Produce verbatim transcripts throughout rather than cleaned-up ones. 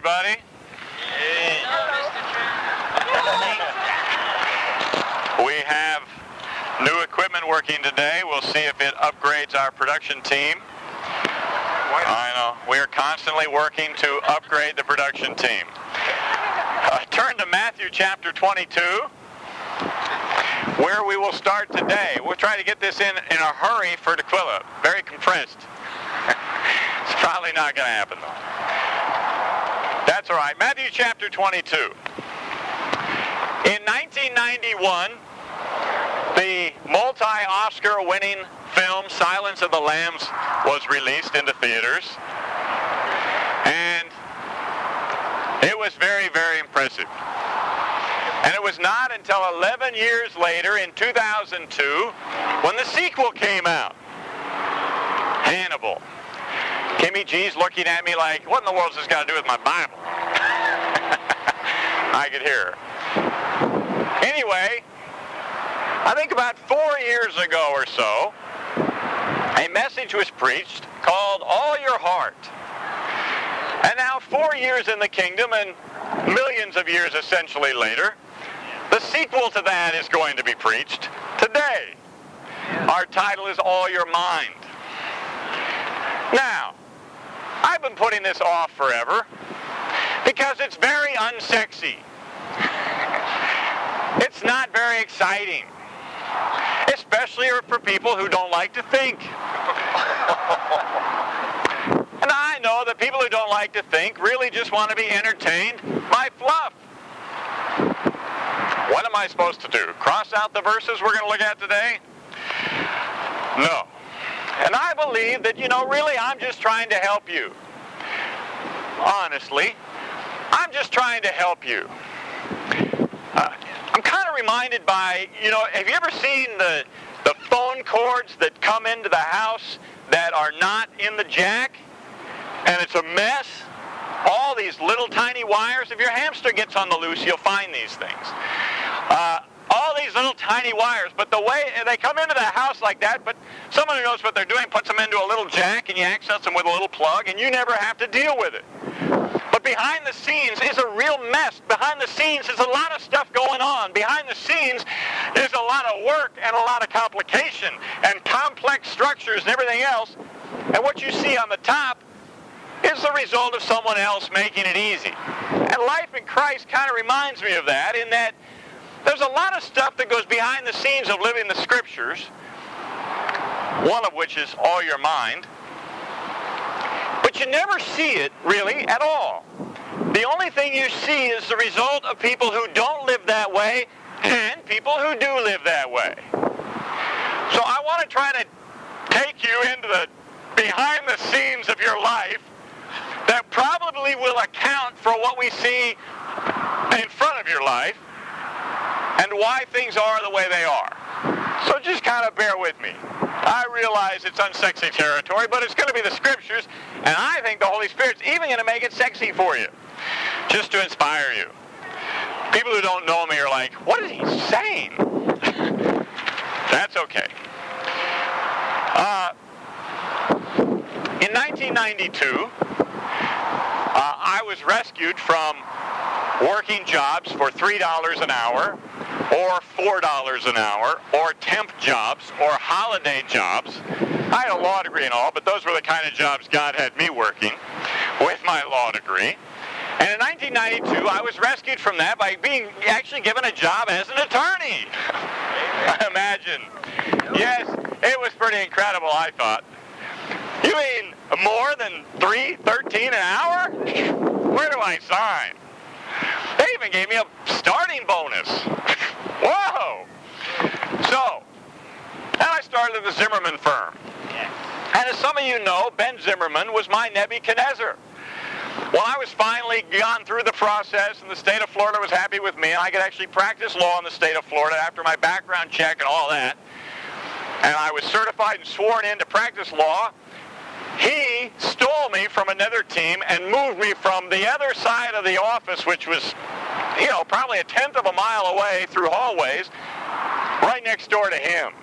everybody. We have new equipment working today. We'll see if it upgrades our production team. I know. We are constantly working to upgrade the production team. Uh, turn to Matthew chapter twenty-two, where we will start today. We'll try to get this in in a hurry for D'Aquila. Very compressed. It's probably not going to happen, though. That's all right. Matthew chapter twenty-two. In nineteen ninety-one, the multi-Oscar winning film Silence of the Lambs was released into theaters. And it was very, very impressive. And it was not until eleven years later, in two thousand two, when the sequel came out. Hannibal. Kimmy G's looking at me like, what in the world has this got to do with my Bible? I could hear her. Anyway, I think about four years ago or so, a message was preached called All Your Heart. And now four years in the kingdom and millions of years essentially later, the sequel to that is going to be preached today. Our title is All Your Mind. Now, I've been putting this off forever because it's very unsexy. It's not very exciting, especially for people who don't like to think. And I know that people who don't like to think really just want to be entertained by fluff. What am I supposed to do? Cross out the verses we're going to look at today? No. And I believe that, you know, really I'm just trying to help you. Honestly, I'm just trying to help you. Uh, I'm kind of reminded by, you know, have you ever seen the, the phone cords that come into the house that are not in the jack? And it's a mess? All these little tiny wires. If your hamster gets on the loose, you'll find these things. Uh, all these little tiny wires, but the way they come into the house like that, but someone who knows what they're doing puts them into a little jack and you access them with a little plug and you never have to deal with it. But behind the scenes is a real mess. Behind the scenes is a lot of stuff going on. Behind the scenes is a lot of work and a lot of complication and complex structures and everything else. And what you see on the top is the result of someone else making it easy. And life in Christ kind of reminds me of that, in that there's a lot of stuff that goes behind the scenes of living the Scriptures, one of which is All Your Mind. But you never see it, really, at all. The only thing you see is the result of people who don't live that way and people who do live that way. So I want to try to take you into the behind the scenes of your life that probably will account for what we see in front of your life and why things are the way they are. So just kind of bear with me. I realize it's unsexy territory, but it's going to be the Scriptures, and I think the Holy Spirit's even going to make it sexy for you, just to inspire you. People who don't know me are like, what is he saying? That's okay. Uh, in nineteen ninety-two, uh, I was rescued from working jobs for three dollars an hour, or four dollars an hour, or temp jobs, or holiday jobs. I had a law degree and all, but those were the kind of jobs God had me working with my law degree. And in nineteen ninety-two, I was rescued from that by being actually given a job as an attorney. Imagine. Yes, it was pretty incredible, I thought. You mean more than three thirteen an hour? Where do I sign? They even gave me a starting bonus. Whoa! So, and I started at the Zimmerman firm. And as some of you know, Ben Zimmerman was my Nebuchadnezzar. Well, I was finally gone through the process, and the state of Florida was happy with me, and I could actually practice law in the state of Florida after my background check and all that. And I was certified and sworn in to practice law. He stole me from another team and moved me from the other side of the office, which was, you know, probably a tenth of a mile away through hallways, right next door to him.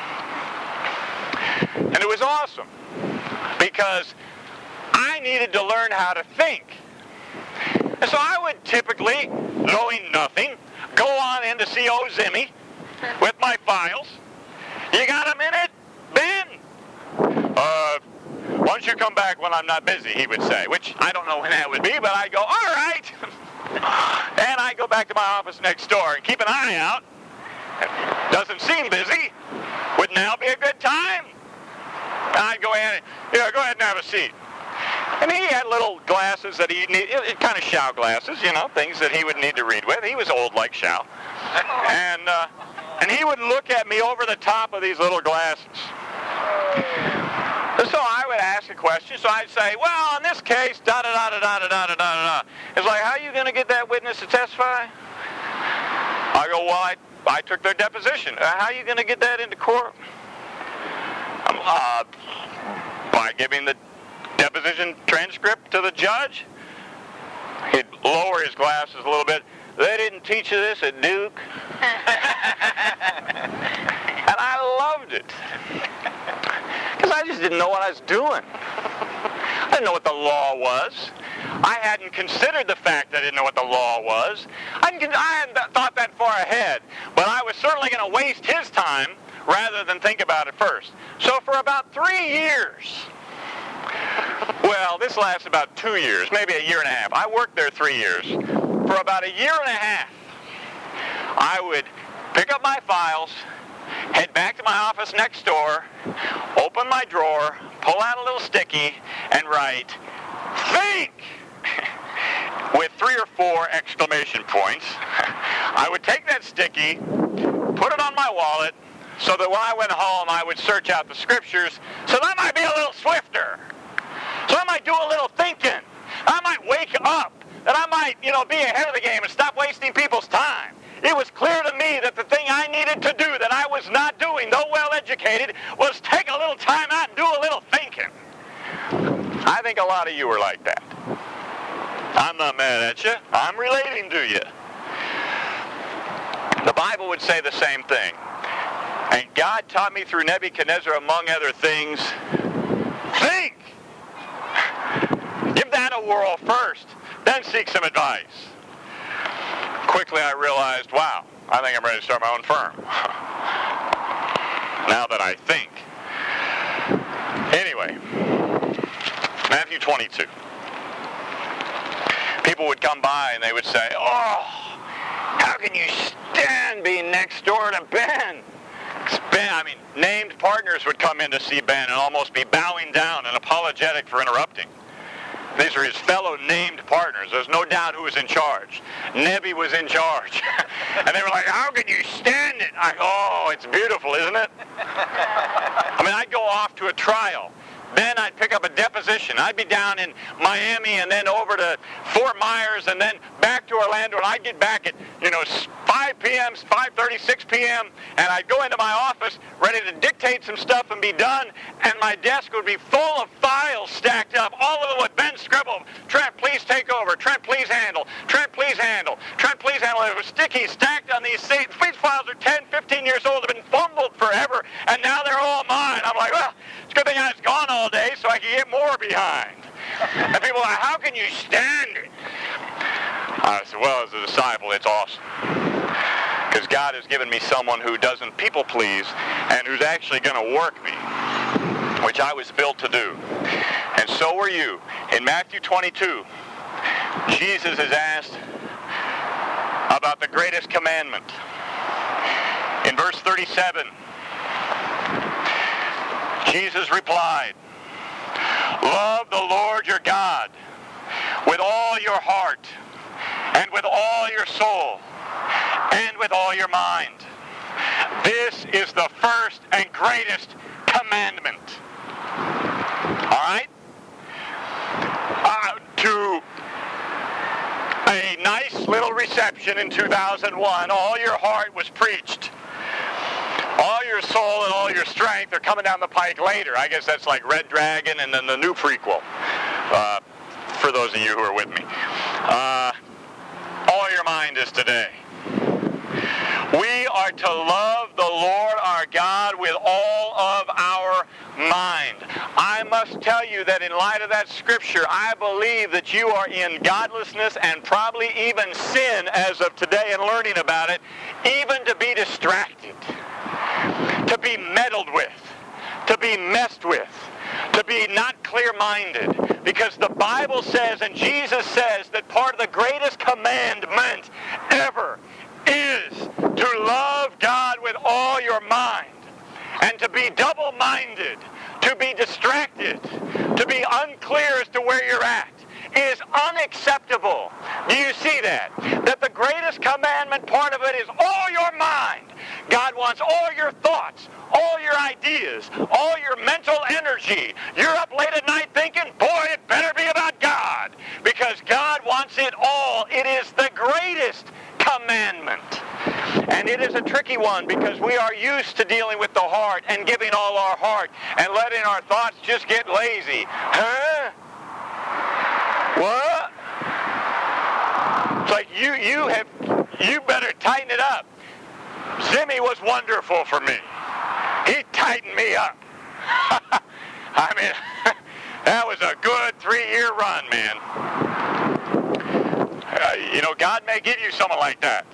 And it was awesome because I needed to learn how to think. And so I would typically, knowing nothing, go on in to see old Zimmy with my files. You got a minute, Ben? Uh, why don't you come back when I'm not busy, he would say, which I don't know when that would be, but I go, all right. And I go back to my office next door and keep an eye out. Doesn't seem busy. Would now be a good time? And I'd go ahead and, yeah, go ahead and have a seat. And he had little glasses that he needed, kind of Shao glasses, you know, things that he would need to read with. He was old like Shao. And, uh, and he would look at me over the top of these little glasses. So I would ask a question. So I'd say, well, in this case, da-da-da-da-da-da-da-da-da. It's like, how are you going to get that witness to testify? I go, well, I, I took their deposition. Uh, how are you going to get that into court? Um, uh, by giving the deposition transcript to the judge. He'd lower his glasses a little bit. They didn't teach you this at Duke. And I loved it. Because I just didn't know what I was doing. I didn't know what the law was. I hadn't considered the fact that I didn't know what the law was. I hadn't, I hadn't thought that far ahead. But I was certainly going to waste his time rather than think about it first. So for about three years, well, this lasts about two years, maybe a year and a half. I worked there three years. For about a year and a half, I would pick up my files, head back to my office next door, open my drawer, pull out a little sticky, and write, think, with three or four exclamation points. I would take that sticky, put it on my wallet, so that when I went home, I would search out the scriptures, so that I might be a little swifter. So I might do a little thinking. I might wake up, that I might, you know, be ahead of the game and stop wasting people's time. It was clear to me that the thing I needed to do that I was not doing, though well-educated, was take a little time out and do a little thinking. I think a lot of you are like that. I'm not mad at you. I'm relating to you. The Bible would say the same thing. And God taught me through Nebuchadnezzar, among other things, think. Give that a whirl first, then seek some advice. Quickly I realized, wow, I think I'm ready to start my own firm. Now that I think. Anyway, Matthew twenty-two. People would come by and they would say, oh, how can you stand being next door to Ben? Ben, I mean, named partners would come in to see Ben and almost be bowing down and apologetic for interrupting. These are his fellow named partners. There's no doubt who was in charge. Nebby was in charge. And they were like, how can you stand it? I go, oh, it's beautiful, isn't it? I mean, I'd go off to a trial. Then I'd pick up a deposition. I'd be down in Miami and then over to Fort Myers and then back to Orlando. And I'd get back at, you know, five p.m., five thirty, six p.m. And I'd go into my office ready to dictate some stuff and be done. And my desk would be full of files stacked up, all of them with Ben scribbled. Trent, please take over. Trent, please handle. Trent, please handle. Trent, please handle. It was sticky, stacked on these things. These files are ten, fifteen years old. They've been fumbled forever. And now they're all mine. I'm like, well, it's a good thing I was gone all day so I could get more behind. And people are like, how can you stand it? I said, well, as a disciple, it's awesome. Because God has given me someone who doesn't people please and who's actually going to work me, which I was built to do. And so were you. In Matthew twenty-two, Jesus is asked about the greatest commandment. In verse thirty-seven, Jesus replied, love the Lord your God with all your heart and with all your soul and with all your mind. This is the first and greatest commandment. All right? Uh, to a nice little reception in two thousand one, all your heart was preached. All your soul and all your strength are coming down the pike later. I guess that's like Red Dragon and then the new prequel, uh, for those of you who are with me. Uh, all your mind is today. We are to love the Lord our God with all of our mind. I must must tell you that in light of that scripture, I believe that you are in godlessness and probably even sin as of today and learning about it, even to be distracted, to be meddled with, to be messed with, to be not clear-minded. Because the Bible says, and Jesus says, that part of the greatest commandment ever is to love God with all your mind, and to be double-minded, to be distracted, to be unclear as to where you're at, is unacceptable. Do you see that? That the greatest commandment, part of it, is all your mind. God wants all your thoughts, all your ideas, all your mental energy. You're up late at night thinking, boy, it better be about God, because God wants it all. It is the greatest commandment. And it is a tricky one, because we are used to dealing with the heart and giving all our heart and letting our thoughts just get lazy. Huh? What? It's like you you have you better tighten it up. Zimmy was wonderful for me. He tightened me up. I mean, that was a good three-year run, man. Uh, you know, God may give you someone like that.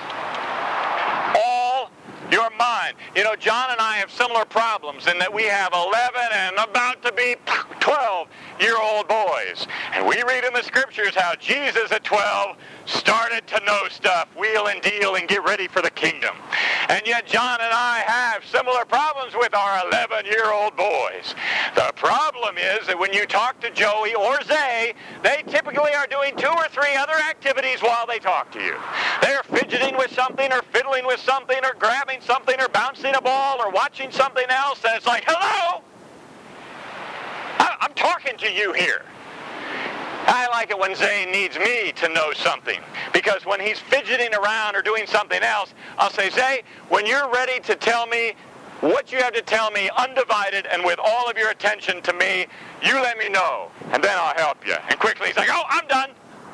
All your mind. You know, John and I have similar problems in that we have eleven and about to be twelve-year-old boys. And we read in the scriptures how Jesus at twelve started to know stuff, wheel and deal, and get ready for the kingdom. And yet John and I have similar problems with our eleven-year-old boys. The problem is that when you talk to Joey or Zay, they typically are doing two or three other activities while they talk to you. They're fidgeting with something, or fiddling with something, or grabbing something, or bouncing a ball, or watching something else, and it's like, hello? I- I'm talking to you here. I like it when Zane needs me to know something, because when he's fidgeting around or doing something else, I'll say, Zay, when you're ready to tell me what you have to tell me undivided and with all of your attention to me, you let me know, and then I'll help you. And quickly he's like, oh, I'm done.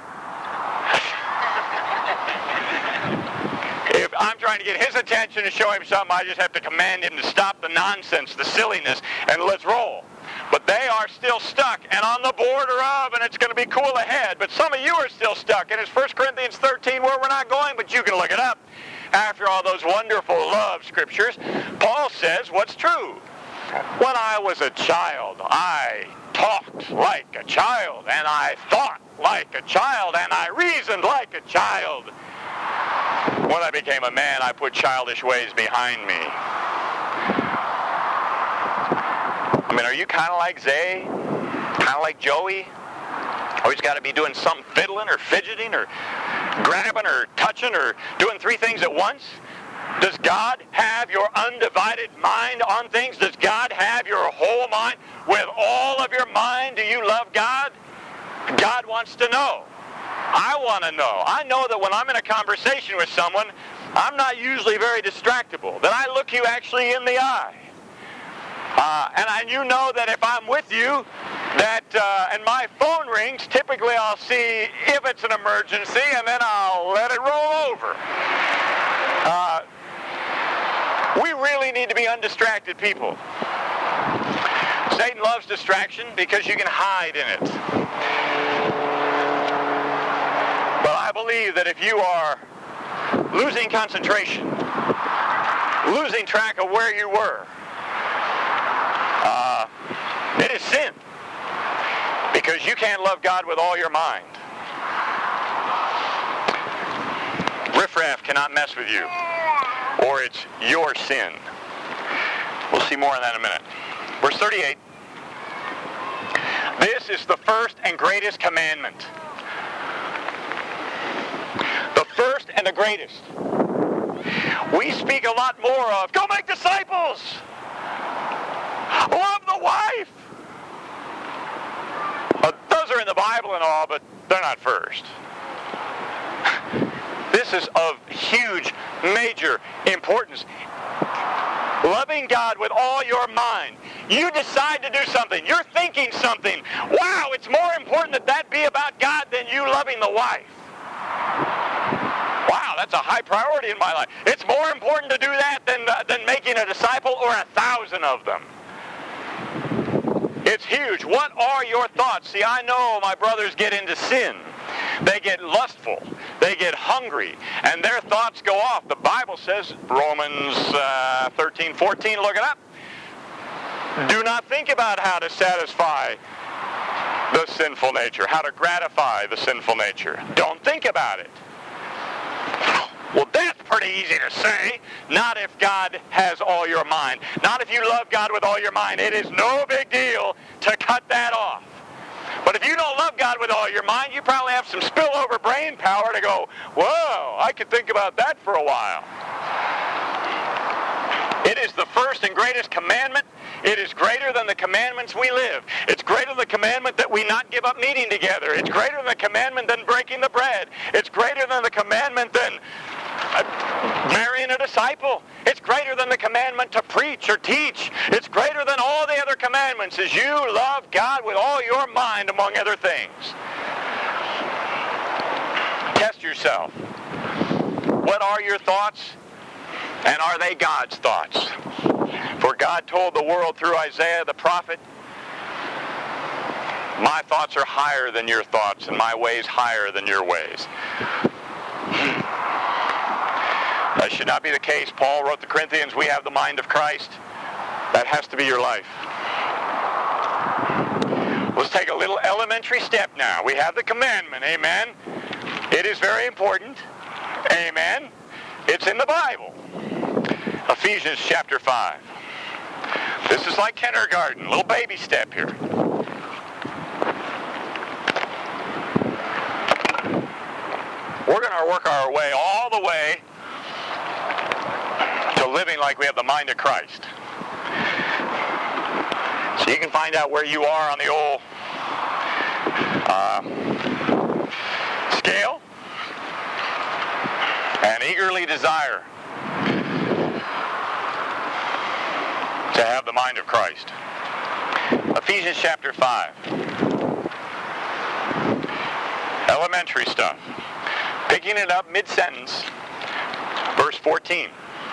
If I'm trying to get his attention and show him something, I just have to command him to stop the nonsense, the silliness, and let's roll. But they are still stuck and on the border of, and it's going to be cool ahead. But some of you are still stuck. And it's First Corinthians thirteen where we're not going, but you can look it up. After all those wonderful love scriptures, Paul says what's true. When I was a child, I talked like a child, and I thought like a child, and I reasoned like a child. When I became a man, I put childish ways behind me. I mean, are you kind of like Zay? Kind of like Joey? Always got to be doing something, fiddling or fidgeting or grabbing or touching or doing three things at once? Does God have your undivided mind on things? Does God have your whole mind? With all of your mind, do you love God? God wants to know. I want to know. I know that when I'm in a conversation with someone, I'm not usually very distractible. That I look you actually in the eye. Uh, and, I, and you know that if I'm with you, that uh, and my phone rings, typically I'll see if it's an emergency, and then I'll let it roll over. Uh, we really need to be undistracted people. Satan loves distraction because you can hide in it. But I believe that if you are losing concentration, losing track of where you were, Uh, it is sin, because you can't love God with all your mind. Riffraff cannot mess with you, or it's your sin. We'll see more on that in a minute. Verse thirty-eight. This is the first and greatest commandment. The first and the greatest. We speak a lot more of, go make disciples. Love the wife. Well, those are in the Bible and all, but they're not first. This is of huge, major importance. Loving God with all your mind. You decide to do something. You're thinking something. Wow, it's more important that that be about God than you loving the wife. Wow, that's a high priority in my life. It's more important to do that than, uh, than making a disciple or a thousand of them. It's huge. What are your thoughts? See, I know my brothers get into sin. They get lustful. They get hungry. And their thoughts go off. The Bible says, Romans uh, thirteen, fourteen, look it up. Do not think about how to satisfy the sinful nature, how to gratify the sinful nature. Don't think about it. Well, that's pretty easy to say. Not if God has all your mind. Not if you love God with all your mind. It is no big deal to cut that off. But if you don't love God with all your mind, you probably have some spillover brain power to go, whoa, I could think about that for a while. It is the first and greatest commandment. It is greater than the commandments we live. It's greater than the commandment that we not give up meeting together. It's greater than the commandment than breaking the bread. It's greater than the commandment than uh, marrying a disciple. It's greater than the commandment to preach or teach. It's greater than all the other commandments as you love God with all your mind, among other things. Test yourself. What are your thoughts? And are they God's thoughts? For God told the world through Isaiah the prophet, my thoughts are higher than your thoughts, and my ways higher than your ways. That should not be the case. Paul wrote the Corinthians, we have the mind of Christ. That has to be your life. Let's take a little elementary step now. We have the commandment, amen? It is very important, amen? It's in the Bible. Ephesians chapter five. This is like kindergarten, little baby step here. We're going to work our way all the way to living like we have the mind of Christ. So you can find out where you are on the old uh, scale and eagerly desire to have the mind of Christ. Ephesians chapter five. Elementary stuff. Picking it up mid-sentence, verse fourteen.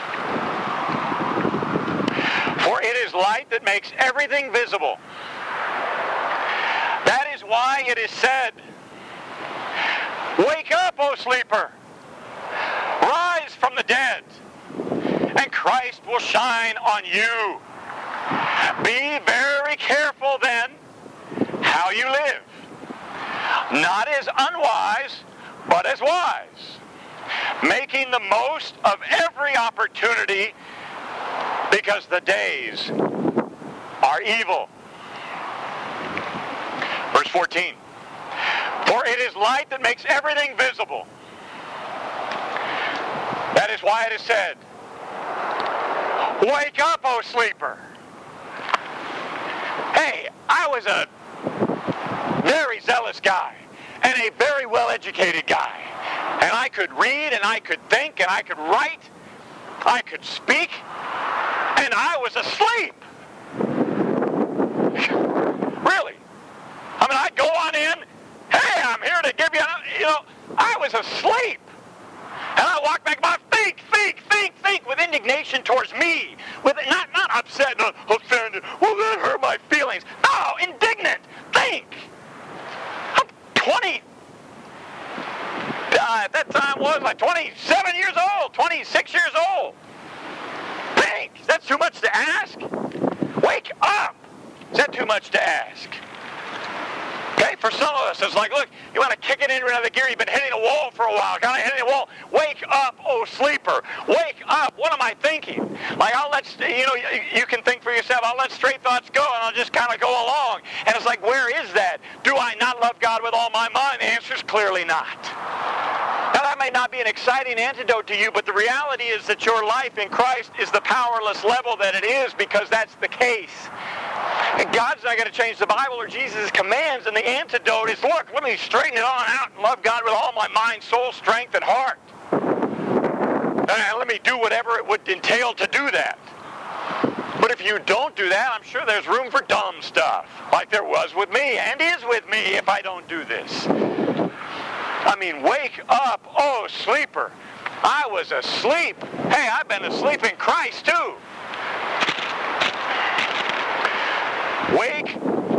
For it is light that makes everything visible. That is why it is said, wake up, O sleeper! Rise from the dead, and Christ will shine on you. Be very careful then how you live, not as unwise, but as wise, making the most of every opportunity because the days are evil. Verse fourteen. For it is light that makes everything visible. That is why it is said, wake up, O sleeper. Hey, I was a very zealous guy and a very well-educated guy. And I could read and I could think and I could write. I could speak. And I was asleep. Really. I mean, I'd go on in. Hey, I'm here to give you, you know, I was asleep. And I walked back, my think, think, think, think with indignation towards me. With not, not upset, not offended. Well, that hurt my feelings. No, indignant. Think. I'm twenty. Uh, at that time was like twenty-seven years old, twenty-six years old. Think. Is that too much to ask? Wake up. Is that too much to ask? Okay, for some of us, it's like, look, you want to kick it into another gear. You've been hitting a wall for a while. Kind of hitting a wall. Wake up, oh sleeper. Wake up. What am I thinking? Like, I'll let, you know, you, you can think for yourself. I'll let straight thoughts go, and I'll just kind of go along. And it's like, where is that? Do I not love God with all my mind? The answer is clearly not. Now, that may not be an exciting antidote to you, but the reality is that your life in Christ is the powerless level that it is because that's the case. And God's not going to change the Bible or Jesus' commands, and the antidote is, look, let me straighten it on out and love God with all my mind, soul, strength, and heart. And let me do whatever it would entail to do that. But if you don't do that, I'm sure there's room for dumb stuff, like there was with me, and is with me if I don't do this. I mean, wake up, oh, sleeper. I was asleep. Hey, I've been asleep in Christ, too. Wake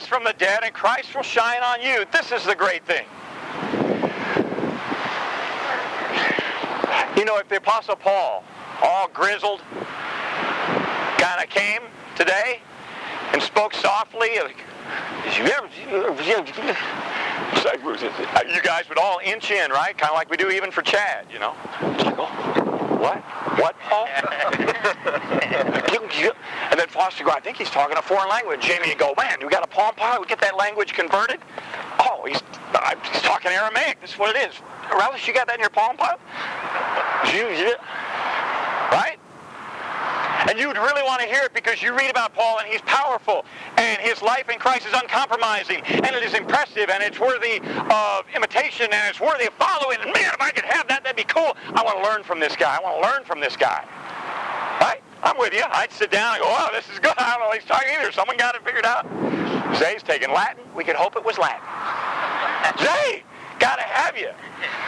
rise from the dead, and Christ will shine on you. This is the great thing. You know, if the Apostle Paul, all grizzled, kind of came today and spoke softly, you guys would all inch in, right? Kind of like we do even for Chad, you know. What? What, Paul? And then Foster go, I think he's talking a foreign language. Jamie would go, man, we got a Palm Pilot, we get that language converted? Oh, he's, uh, he's talking Aramaic. This is what it is. Relish, you got that in your Palm Pilot? Right? And you'd really want to hear it because you read about Paul and he's powerful and his life in Christ is uncompromising and it is impressive and it's worthy of imitation and it's worthy of following. And man, if I could have that, that'd be cool. I want to learn from this guy. I want to learn from this guy. Right? I'm with you. I'd sit down and go, oh, this is good. I don't know what he's talking either. Someone got it figured out. Zay's taking Latin. We could hope it was Latin. Zay, got to have you.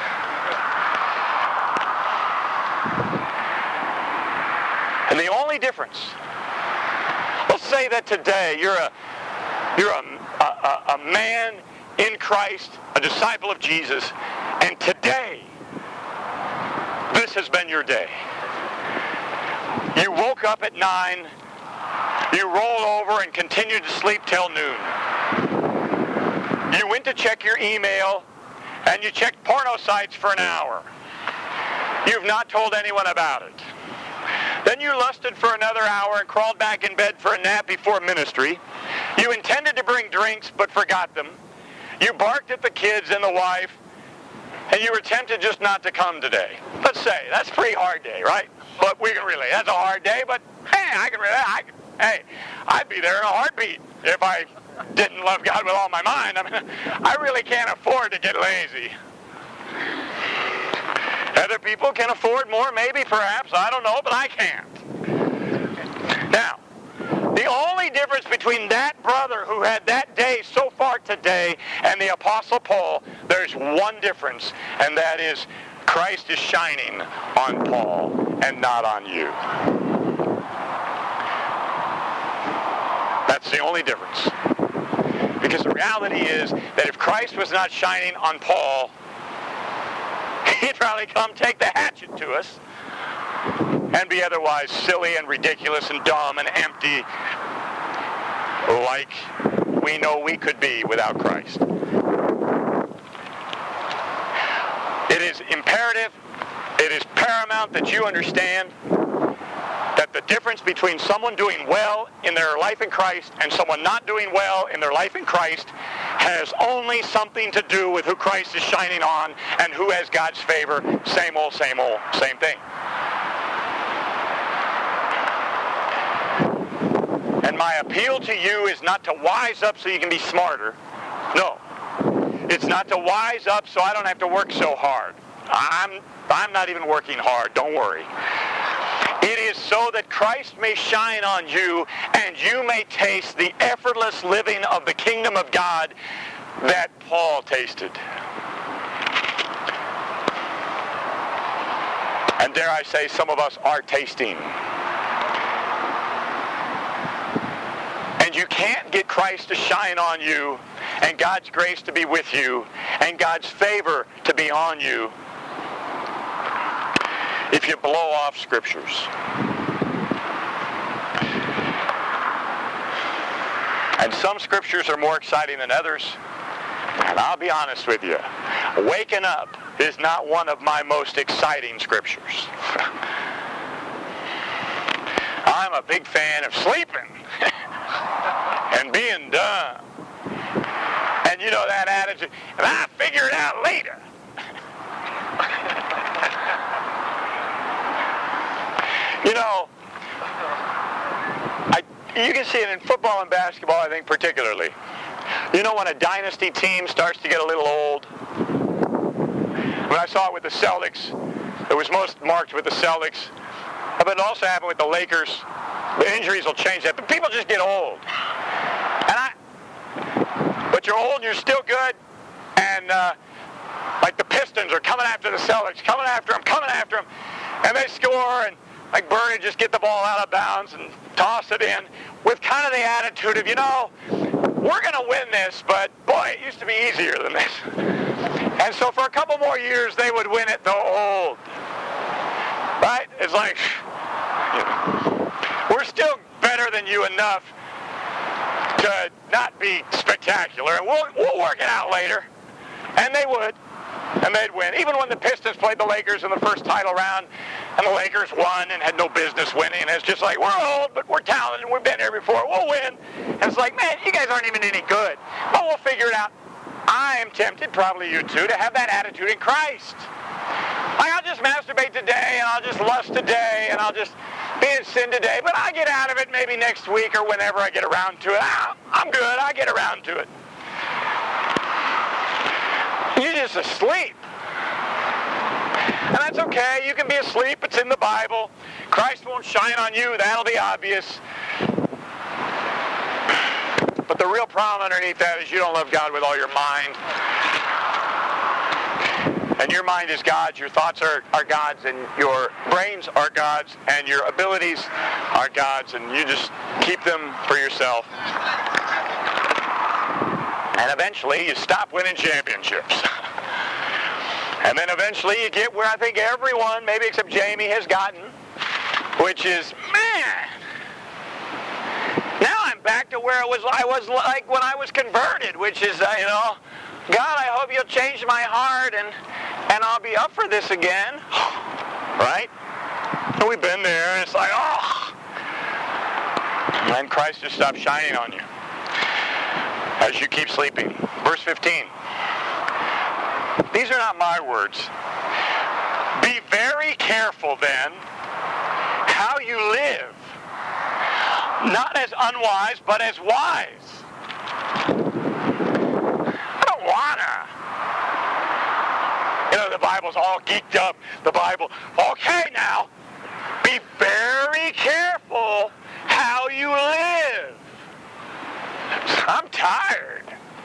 And the only difference, let's say that today you're a you're a, a, a man in Christ, a disciple of Jesus, and today this has been your day. You woke up at nine, you rolled over and continued to sleep till noon. You went to check your email and you checked porno sites for an hour. You've not told anyone about it. Then you lusted for another hour and crawled back in bed for a nap before ministry. You intended to bring drinks but forgot them. You barked at the kids and the wife, and you were tempted just not to come today. Let's say, that's a pretty hard day, right? But we can relate. That's a hard day, but hey, I can relate. I can, hey, I'd be there in a heartbeat if I didn't love God with all my mind. I mean, I really can't afford to get lazy. Other people can afford more, maybe, perhaps, I don't know, but I can't. Now, the only difference between that brother who had that day so far today and the Apostle Paul, there's one difference, and that is Christ is shining on Paul and not on you. That's the only difference. Because the reality is that if Christ was not shining on Paul, he'd probably come take the hatchet to us and be otherwise silly and ridiculous and dumb and empty like we know we could be without Christ. It is imperative, it is paramount that you understand that the difference between someone doing well in their life in Christ and someone not doing well in their life in Christ has only something to do with who Christ is shining on and who has God's favor. Same old, same old, same thing. And my appeal to you is not to wise up so you can be smarter. No. It's not to wise up so I don't have to work so hard. I'm, I'm not even working hard. Don't worry. It is so that Christ may shine on you and you may taste the effortless living of the kingdom of God that Paul tasted. And dare I say, some of us are tasting. And you can't get Christ to shine on you and God's grace to be with you and God's favor to be on you if you blow off scriptures. And some scriptures are more exciting than others. And I'll be honest with you, waking up is not one of my most exciting scriptures. I'm a big fan of sleeping and being done. And you know that attitude, and I'll figure it out later. You know, I, you can see it in football and basketball, I think, particularly. You know when a dynasty team starts to get a little old? When I saw it with the Celtics, it was most marked with the Celtics. But it also happened with the Lakers. The injuries will change that. But people just get old. And I, but you're old and you're still good. And uh, like the Pistons are coming after the Celtics, coming after them, coming after them. And they score, and like Bernie just get the ball out of bounds and toss it in with kind of the attitude of, you know, we're going to win this, but boy, it used to be easier than this. And so for a couple more years, they would win it the old. Right? It's like, you know, we're still better than you enough to not be spectacular, and we'll, we'll work it out later. And they would. And they'd win. Even when the Pistons played the Lakers in the first title round, and the Lakers won and had no business winning, and it's just like, we're old, but we're talented, and we've been here before, we'll win. And it's like, man, you guys aren't even any good. But we'll figure it out. I am tempted, probably you too, to have that attitude in Christ. Like, I'll just masturbate today, and I'll just lust today, and I'll just be in sin today, but I'll get out of it maybe next week or whenever I get around to it. Ah, I'm good, I'll get around to it. You're just asleep. And that's okay. You can be asleep. It's in the Bible. Christ won't shine on you. That'll be obvious. But the real problem underneath that is you don't love God with all your mind. And your mind is God's. Your thoughts are, are God's. And your brains are God's. And your abilities are God's. And you just keep them for yourself. And eventually you stop winning championships. And then eventually you get where I think everyone, maybe except Jamie, has gotten, which is, man, now I'm back to where it was, I was like when I was converted, which is, uh, you know, God, I hope you'll change my heart and, and I'll be up for this again. Right? And we've been there, and it's like, oh. And then Christ just stops shining on you as you keep sleeping. Verse fifteen. These are not my words. Be very careful then how you live, not as unwise, but as wise. I don't wanna. You know, the Bible's all geeked up. The Bible, okay now, be very careful how you live. I'm tired.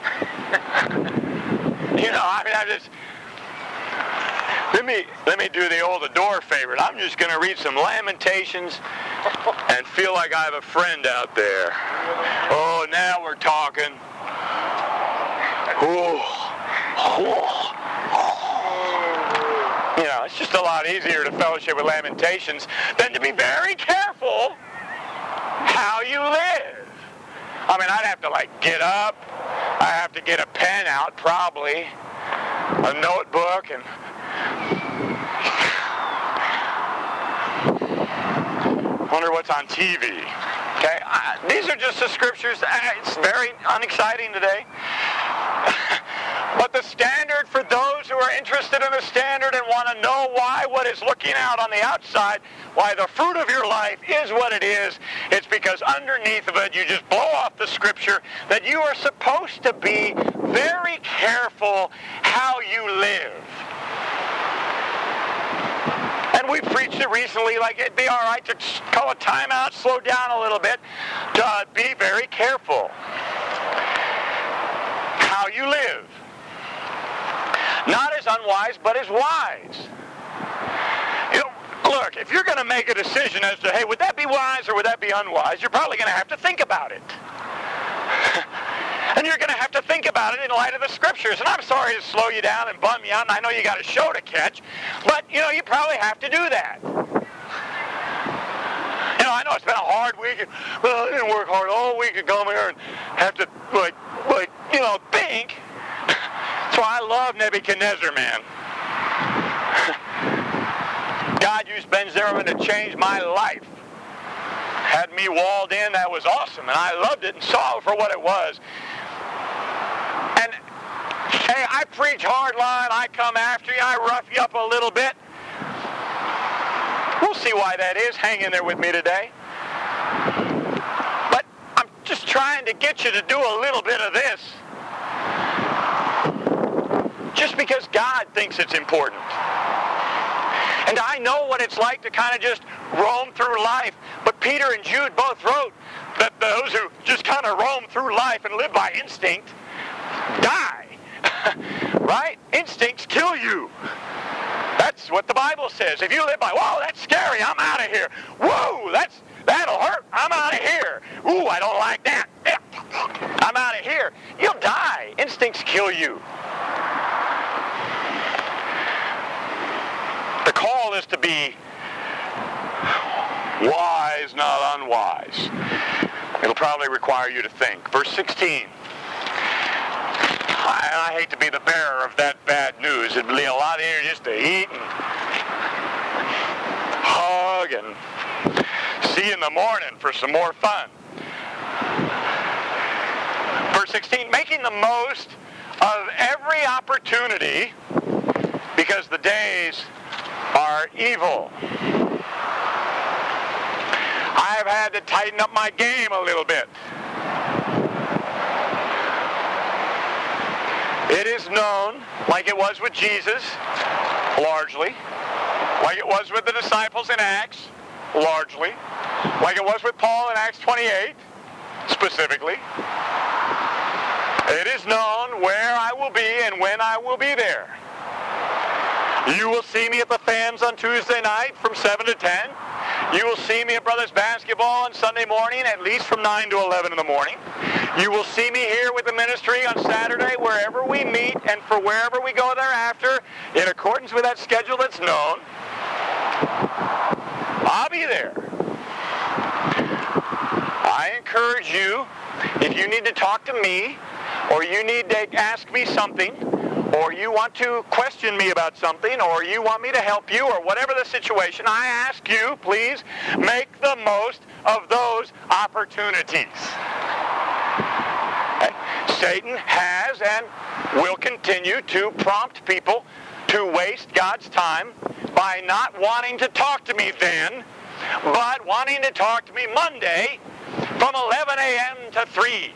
You know, I mean, I just, let me, let me do the old Adore favorite. I'm just going to read some Lamentations and feel like I have a friend out there. Oh, now we're talking. Oh, oh, oh. You know, it's just a lot easier to fellowship with Lamentations than to be very careful how you live. I mean, I'd have to, like, get up. I have to get a pen out, probably, a notebook, and wonder what's on T V. Okay, I, these are just the scriptures. It's very unexciting today. But the standard for those who are interested in the standard and want to know why what is looking out on the outside, why the fruit of your life is what it is, it's because underneath of it you just blow off the scripture that you are supposed to be very careful how you live. And we preached it recently, like it'd be all right to call a timeout, slow down a little bit, to uh, be very careful how you live. Not as unwise, but as wise. You know, look, if you're going to make a decision as to, hey, would that be wise or would that be unwise, you're probably going to have to think about it. And you're going to have to think about it in light of the scriptures. And I'm sorry to slow you down and bum you out, and I know you got a show to catch, but, you know, you probably have to do that. You know, I know it's been a hard week. Well, I didn't work hard all week to come here and have to, like, like, you know, think. That's why I love Nebuchadnezzar, man. God used Ben Zimmerman to change my life. Had me walled in. That was awesome, and I loved it and saw it for what it was. And, hey, I preach hard line. I come after you. I rough you up a little bit. We'll see why that is. Hang in there with me today. But I'm just trying to get you to do a little bit of this. Just because God thinks it's important. And I know what it's like to kind of just roam through life. But Peter and Jude both wrote that those who just kind of roam through life and live by instinct die. Right? Instincts kill you. That's what the Bible says. If you live by, whoa, that's scary, I'm out of here. Whoa, that's that'll hurt, I'm out of here. Ooh, I don't like that. I'm I'm out of here, you'll die. Instincts kill you. The call is to be wise, not unwise. It'll probably require you to think. Verse sixteen. I, I hate to be the bearer of that bad news. It'd be a lot easier just to eat and hug and see you in the morning for some more fun. Verse sixteen, making the most of every opportunity because the days are evil. I've had to tighten up my game a little bit. It is known, like it was with Jesus, largely, like it was with the disciples in Acts, largely, like it was with Paul in Acts twenty-eight, specifically. It is known where I will be and when I will be there. You will see me at the Fans on Tuesday night from seven to ten. You will see me at Brothers Basketball on Sunday morning, at least from nine to eleven in the morning. You will see me here with the ministry on Saturday, wherever we meet and for wherever we go thereafter, in accordance with that schedule that's known. I'll be there. I encourage you, if you need to talk to me, or you need to ask me something, or you want to question me about something, or you want me to help you, or whatever the situation, I ask you, please, make the most of those opportunities. Okay? Satan has and will continue to prompt people to waste God's time by not wanting to talk to me then, but wanting to talk to me Monday from eleven a.m. to three.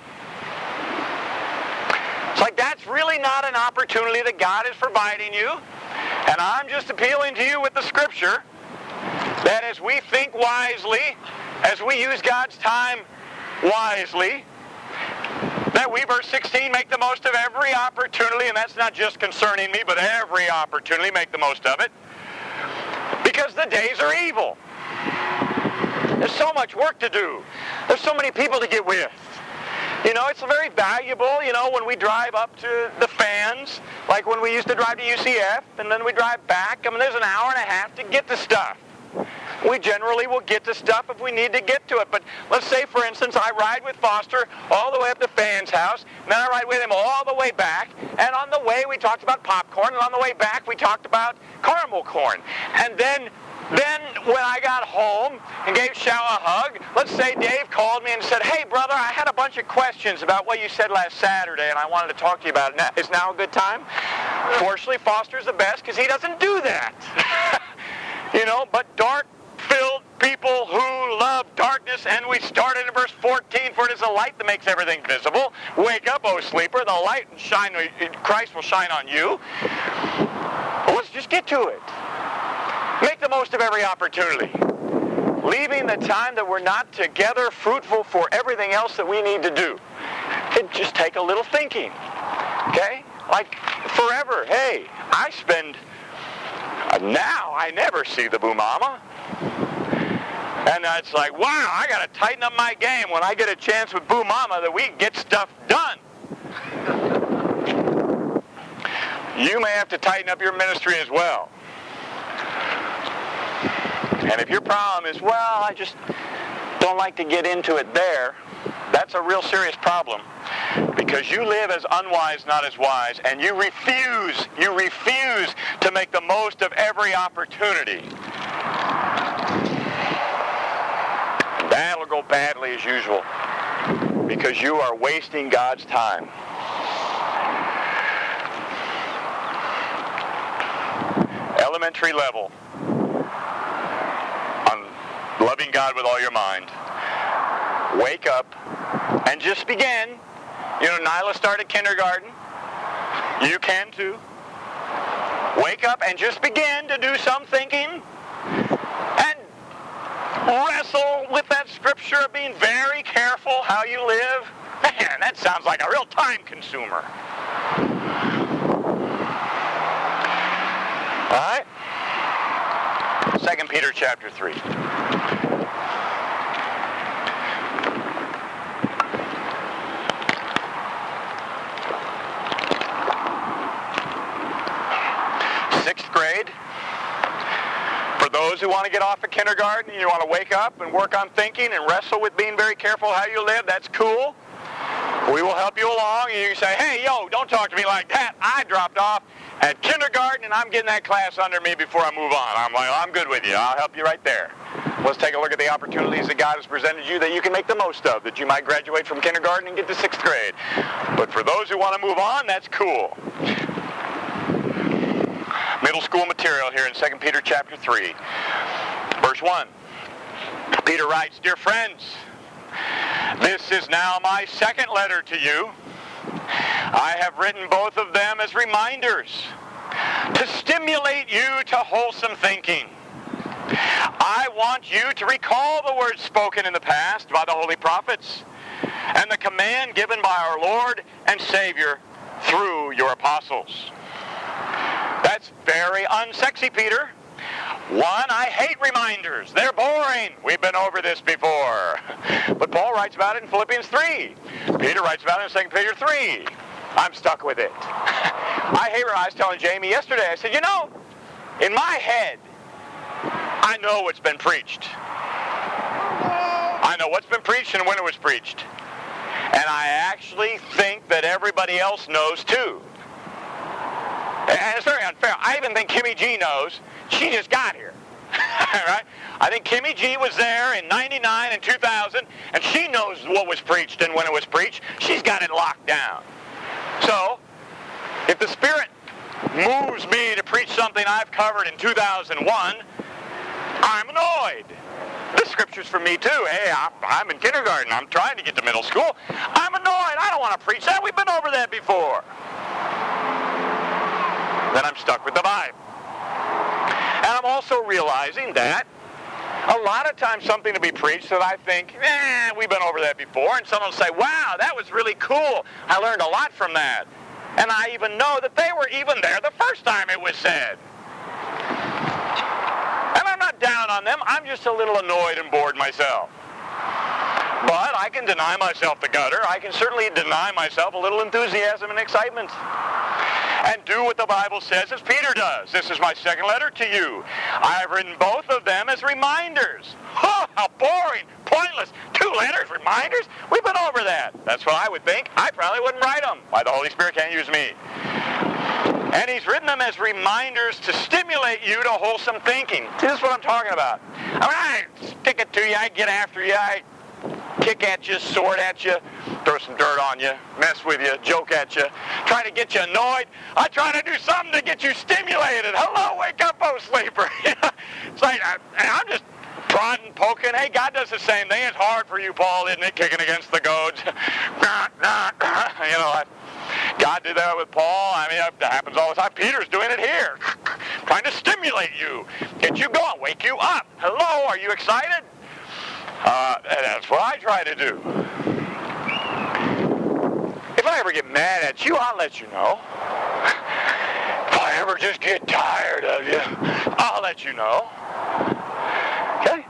It's like that's really not an opportunity that God is providing you. And I'm just appealing to you with the Scripture that as we think wisely, as we use God's time wisely, that we, verse sixteen, make the most of every opportunity, and that's not just concerning me, but every opportunity, make the most of it, because the days are evil. There's so much work to do. There's so many people to get with. You know, it's very valuable, you know, when we drive up to the Fans, like when we used to drive to U C F, and then we drive back. I mean, there's an hour and a half to get to stuff. We generally will get to stuff if we need to get to it. But let's say, for instance, I ride with Foster all the way up to Fan's house, and then I ride with him all the way back, and on the way we talked about popcorn, and on the way back we talked about caramel corn. And then Then when I got home and gave Shao a hug, let's say Dave called me and said, hey, brother, I had a bunch of questions about what you said last Saturday, and I wanted to talk to you about it. Now, is now a good time? Fortunately, Foster's the best because he doesn't do that. You know, but dark-filled people who love darkness, and we started in verse fourteen, for it is the light that makes everything visible. Wake up, O sleeper, the light and shine, Christ will shine on you. Well, let's just get to it. Make the most of every opportunity. Leaving the time that we're not together fruitful for everything else that we need to do. It just take a little thinking. Okay? Like forever. Hey, I spend, uh, now I never see the Boo Mama. And it's like, wow, I got to tighten up my game when I get a chance with Boo Mama that we can get stuff done. You may have to tighten up your ministry as well. And if your problem is, well, I just don't like to get into it there, that's a real serious problem. Because you live as unwise, not as wise, and you refuse, you refuse to make the most of every opportunity. And that'll go badly as usual, because you are wasting God's time. Elementary level. Loving God with all your mind. Wake up and just begin. You know, Nyla started kindergarten. You can too. Wake up and just begin to do some thinking and wrestle with that scripture of being very careful how you live. Man, that sounds like a real time consumer. All right? Second Peter chapter three. grade. For those who want to get off of kindergarten and you want to wake up and work on thinking and wrestle with being very careful how you live, that's cool. We will help you along, and you can say, hey, yo, don't talk to me like that. I dropped off at kindergarten, and I'm getting that class under me before I move on. I'm like, I'm good with you. I'll help you right there. Let's take a look at the opportunities that God has presented you that you can make the most of, that you might graduate from kindergarten and get to sixth grade. But for those who want to move on, that's cool. Middle school material here in Second Peter chapter three, verse one. Peter writes, Dear friends, this is now my second letter to you. I have written both of them as reminders to stimulate you to wholesome thinking. I want you to recall the words spoken in the past by the holy prophets and the command given by our Lord and Savior through your apostles. That's very unsexy, Peter. One, I hate reminders. They're boring. We've been over this before. But Paul writes about it in Philippians three. Peter writes about it in Second Peter three. I'm stuck with it. I hate, I was telling Jamie yesterday, I said, you know, in my head, I know what's been preached. I know what's been preached and when it was preached. And I actually think that everybody else knows too. And it's very unfair. I even think Kimmy G knows. She just got here. Right? I think Kimmy G was there in ninety-nine and two thousand, and she knows what was preached and when it was preached. She's got it locked down. So, if the Spirit moves me to preach something I've covered in two thousand one, I'm annoyed. This scripture's for me too. Hey, I'm in kindergarten. I'm trying to get to middle school. I'm annoyed. I don't want to preach that. We've been over that before. Then I'm stuck with the Bible. And I'm also realizing that a lot of times something to be preached that I think, eh, we've been over that before, and someone will say, wow, that was really cool. I learned a lot from that. And I even know that they were even there the first time it was said. And I'm not down on them. I'm just a little annoyed and bored myself. But I can deny myself the gutter. I can certainly deny myself a little enthusiasm and excitement. And do what the Bible says as Peter does. This is my second letter to you. I have written both of them as reminders. Oh, how boring, pointless. Two letters, reminders? We've been over that. That's what I would think. I probably wouldn't write them. Why the Holy Spirit can't use me. And he's written them as reminders to stimulate you to wholesome thinking. This is what I'm talking about. I mean, I stick it to you. I get after you. I kick at you, sword at you, throw some dirt on you, mess with you, joke at you, try to get you annoyed. I try to do something to get you stimulated. Hello, wake up, oh sleeper. It's like, I, I'm just prodding, poking. Hey, God does the same thing. It's hard for you, Paul, isn't it, kicking against the goads? You know, I, God did that with Paul. I mean, that happens all the time. Peter's doing it here, trying to stimulate you, get you going, wake you up. Hello, are you excited? Uh, that's what I try to do. If I ever get mad at you, I'll let you know. If I ever just get tired of you, I'll let you know. Okay?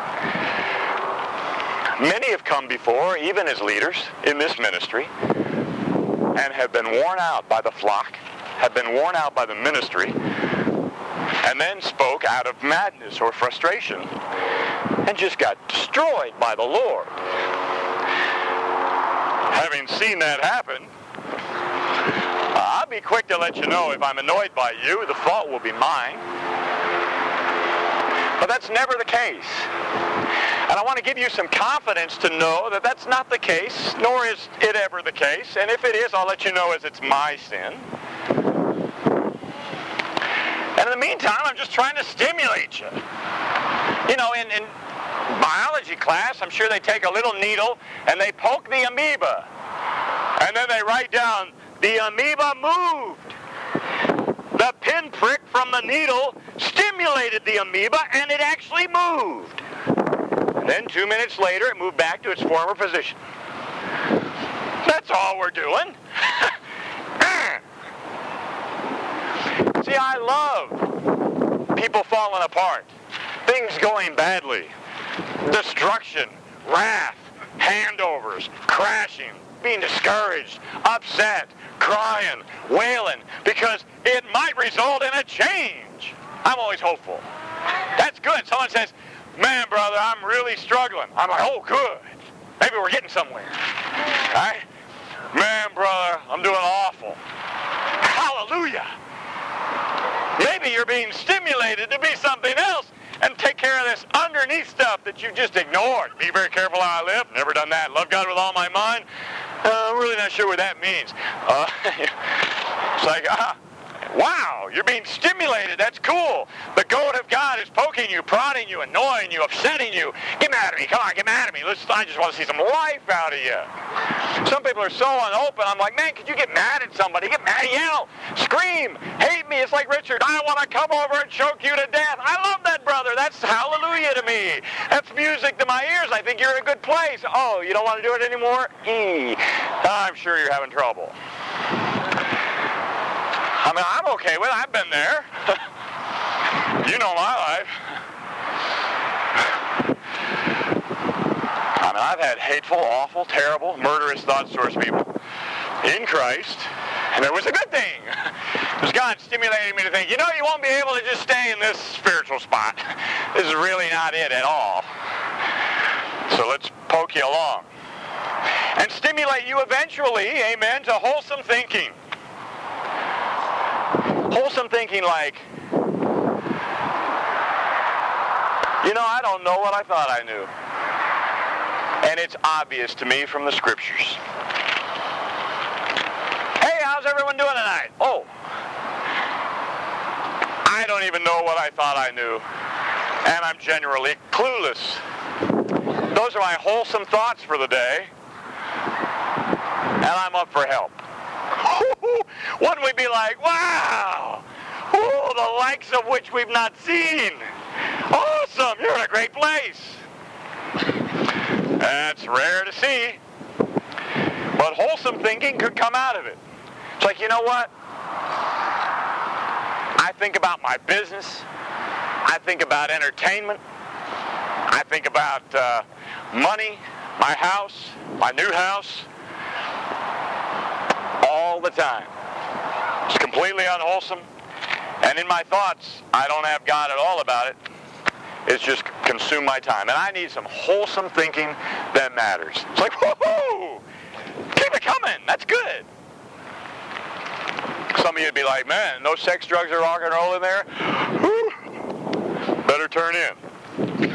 Many have come before, even as leaders in this ministry, and have been worn out by the flock, have been worn out by the ministry, and then spoke out of madness or frustration, and just got destroyed by the Lord. Having seen that happen, I'll be quick to let you know if I'm annoyed by you, the fault will be mine. But that's never the case. And I want to give you some confidence to know that that's not the case, nor is it ever the case. And if it is, I'll let you know as it's my sin. And in the meantime, I'm just trying to stimulate you. You know, in, in biology class, I'm sure they take a little needle and they poke the amoeba. And then they write down, the amoeba moved. The pinprick from the needle stimulated the amoeba and it actually moved. And then two minutes later, it moved back to its former position. That's all we're doing. See, I love people falling apart, things going badly, destruction, wrath, handovers, crashing, being discouraged, upset, crying, wailing, because it might result in a change. I'm always hopeful. That's good. Someone says, man, brother, I'm really struggling. I'm like, oh, good. Maybe we're getting somewhere. All right? Man, brother, I'm doing awful. Hallelujah. Maybe you're being stimulated to be something else and take care of this underneath stuff that you just ignored. Be very careful how I live. Never done that. Love God with all my mind. Uh, I'm really not sure what that means. Uh, it's like, ah, wow, you're being stimulated. That's cool. The goat of God is poking you, prodding you, annoying you, upsetting you. Get mad at me. Come on, get mad at me. Let's, I just want to see some life out of you. Some people are so unopen. I'm like, man, could you get mad at somebody? Get mad, yell, scream, hate me. It's like, Richard, I want to come over and choke you to death. I love that, brother. That's hallelujah to me. That's music to my ears. I think you're in a good place. Oh, you don't want to do it anymore? E. I'm sure you're having trouble. I mean, I'm okay with it. I've been there. You know my life. I mean, I've had hateful, awful, terrible, murderous thoughts towards people in Christ, and it was a good thing. Because God stimulated me to think, you know, you won't be able to just stay in this spiritual spot. This is really not it at all. So let's poke you along. And stimulate you eventually, amen, to wholesome thinking. Wholesome thinking like, you know, I don't know what I thought I knew. And it's obvious to me from the scriptures. Hey, how's everyone doing tonight? Oh, I don't even know what I thought I knew. And I'm generally clueless. Those are my wholesome thoughts for the day. And I'm up for help. Wouldn't we be like, wow, ooh, the likes of which we've not seen. Awesome, you're in a great place. That's rare to see. But wholesome thinking could come out of it. It's like, you know what? I think about my business. I think about entertainment. I think about uh, money, my house, my new house. All the time. It's completely unwholesome. And in my thoughts, I don't have God at all about it. It's just consume my time. And I need some wholesome thinking that matters. It's like, whoo-hoo! Keep it coming. That's good. Some of you would be like, man, no sex, drugs, or rock and roll in there? Whew. Better turn in.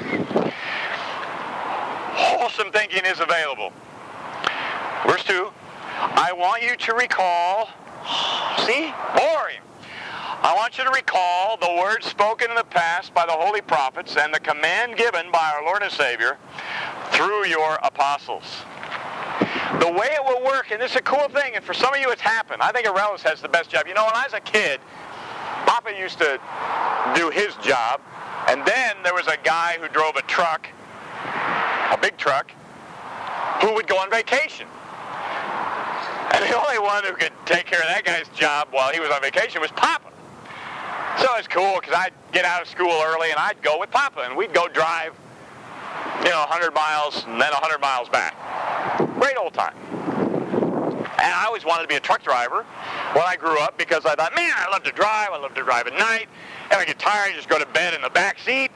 Wholesome thinking is available. Verse two. I want you to recall, see, boring. I want you to recall the words spoken in the past by the holy prophets and the command given by our Lord and Savior through your apostles. The way it will work, and this is a cool thing, and for some of you it's happened. I think Arelis has the best job. You know, when I was a kid, Papa used to do his job, and then there was a guy who drove a truck, a big truck, who would go on vacation. And the only one who could take care of that guy's job while he was on vacation was Papa. So it's cool because I'd get out of school early and I'd go with Papa and we'd go drive, you know, one hundred miles and then one hundred miles back. Great old time. And I always wanted to be a truck driver when I grew up because I thought, man, I love to drive. I love to drive at night. If I get tired, I just go to bed in the back seat.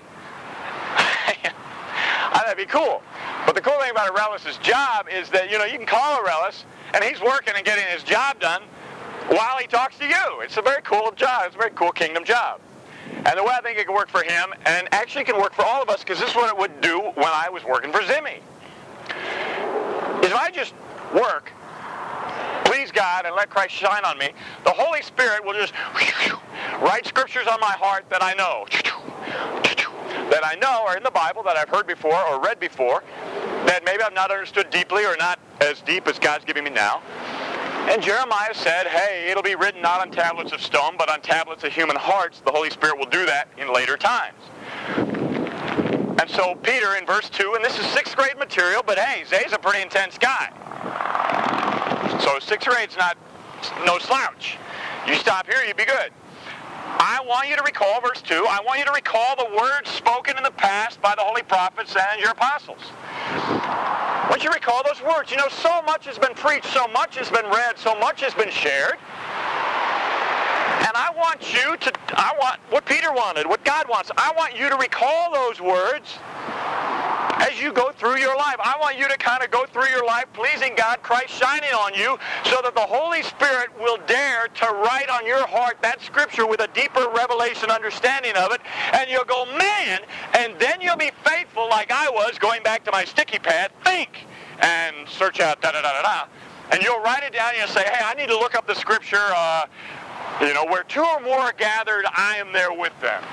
That'd be cool. But the cool thing about Arelis' job is that, you know, you can call Arelis and he's working and getting his job done while he talks to you. It's a very cool job. It's a very cool kingdom job. And the way I think it can work for him, and actually can work for all of us, because this is what it would do when I was working for Zimmy, is if I just work, please God, and let Christ shine on me, the Holy Spirit will just write scriptures on my heart that I know, that I know are in the Bible, that I've heard before or read before, that maybe I've not understood deeply or not as deep as God's giving me now. And Jeremiah said, hey, it'll be written not on tablets of stone, but on tablets of human hearts. The Holy Spirit will do that in later times. And so Peter in verse two, and this is sixth grade material, but hey, Zay's a pretty intense guy. So sixth grade's not no slouch. You stop here, you'd be good. I want you to recall, verse two, I want you to recall the words spoken in the past by the holy prophets and your apostles. I want you to recall those words. You know, so much has been preached, so much has been read, so much has been shared. And And I want you to, I want what Peter wanted, what God wants. I want you to recall those words as you go through your life. I want you to kind of go through your life pleasing God, Christ shining on you, so that the Holy Spirit will dare to write on your heart that scripture with a deeper revelation understanding of it, and you'll go, man, and then you'll be faithful like I was, going back to my sticky pad, think, and search out da-da-da-da-da, and you'll write it down and you'll say, hey, I need to look up the scripture, uh, you know, where two or more are gathered, I am there with them.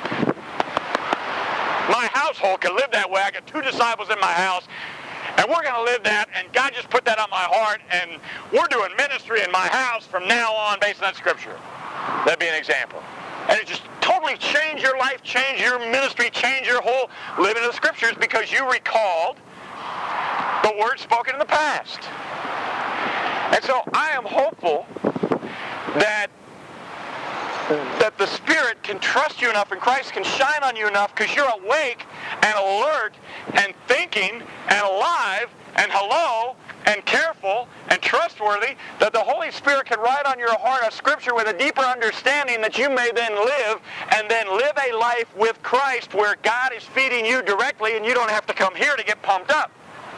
My household can live that way. I got two disciples in my house, and we're going to live that, and God just put that on my heart, and we're doing ministry in my house from now on based on that scripture. That'd be an example. And it just totally change your life, change your ministry, change your whole living of the scriptures, because you recalled the words spoken in the past. And so I am hopeful that that the Spirit can trust you enough and Christ can shine on you enough, because you're awake and alert and thinking and alive and hello and careful and trustworthy, that the Holy Spirit can write on your heart a scripture with a deeper understanding that you may then live, and then live a life with Christ where God is feeding you directly and you don't have to come here to get pumped up.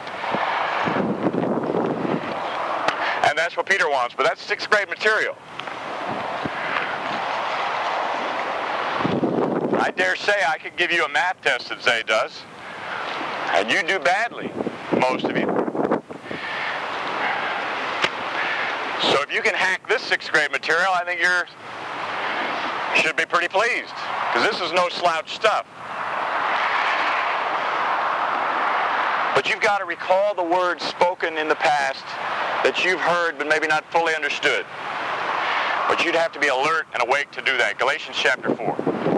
And that's what Peter wants, but that's sixth grade material. I dare say I could give you a math test that Zay does, and you do badly, most of you. So if you can hack this sixth grade material, I think you should be pretty pleased, because this is no slouch stuff. But you've got to recall the words spoken in the past that you've heard but maybe not fully understood. But you'd have to be alert and awake to do that. Galatians chapter four.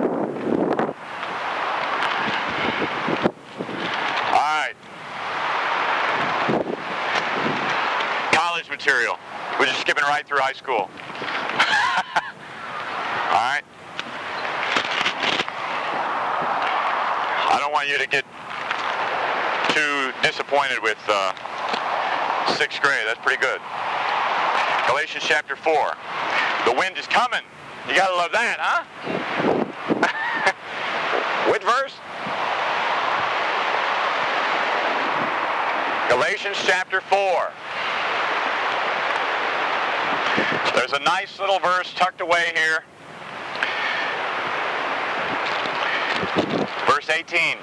All right. College material. We're just skipping right through high school. All right. I don't want you to get too disappointed with uh, sixth grade. That's pretty good. Galatians chapter four. The wind is coming. You gotta love that, huh? Which verse? Galatians chapter four. There's a nice little verse tucked away here. Verse eighteen.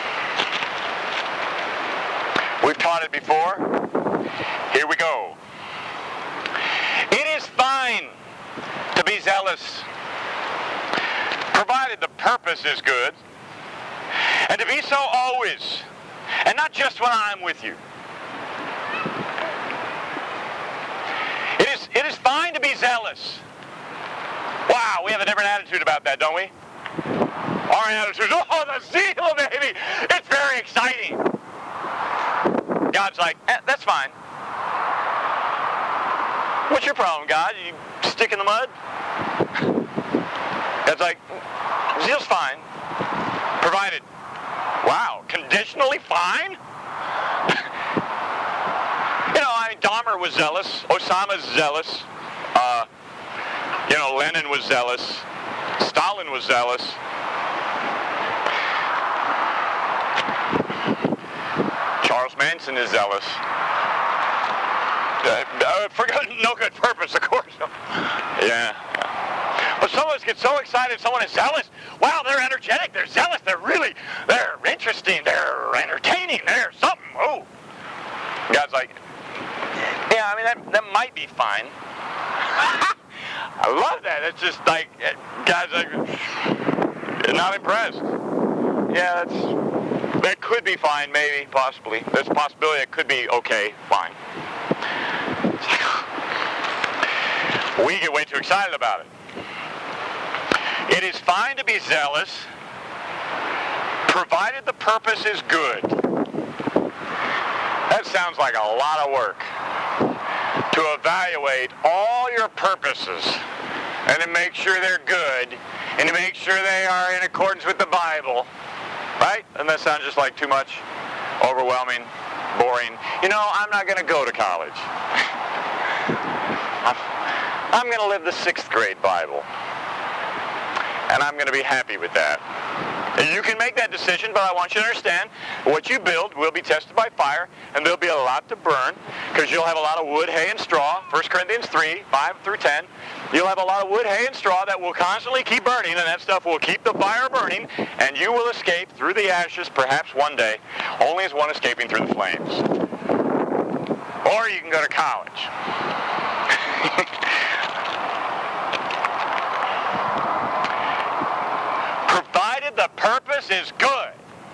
We've taught it before. Here we go. It is fine to be zealous, provided the purpose is good, and to be so always, and not just when I'm with you. It is, it is fine to be zealous. Wow, we have a different attitude about that, don't we? Our attitude is, oh, the zeal, baby! It's very exciting. God's like, eh, that's fine. What's your problem, God? You stick in the mud? God's like, zeal's fine, provided. Wow, conditionally fine? You know, I mean, Dahmer was zealous. Osama's zealous. Uh, you know, Lenin was zealous. Stalin was zealous. Charles Manson is zealous. Uh, uh, for good, no good purpose, of course. Yeah. But some of us get so excited someone is zealous. Wow, they're energetic, they're zealous, they're really, they're interesting, they're entertaining, they're something. Oh. God's like, yeah, I mean, that, that might be fine. I love that. It's just like, God's like, not impressed. Yeah, that's, that could be fine, maybe, possibly. There's a possibility it could be okay, fine. We get way too excited about it. It is fine to be zealous, provided the purpose is good. That sounds like a lot of work. To evaluate all your purposes and to make sure they're good and to make sure they are in accordance with the Bible. Right? Doesn't that sound just like too much? Overwhelming? Boring? You know, I'm not going to go to college. I'm, I'm going to live the sixth grade Bible. and I'm going to be happy with that. You can make that decision, but I want you to understand what you build will be tested by fire, and there'll be a lot to burn, because you'll have a lot of wood, hay, and straw. First Corinthians three, five through ten. You'll have a lot of wood, hay, and straw that will constantly keep burning, and that stuff will keep the fire burning, and you will escape through the ashes perhaps one day, only as one escaping through the flames. Or you can go to college. Provided the purpose is good.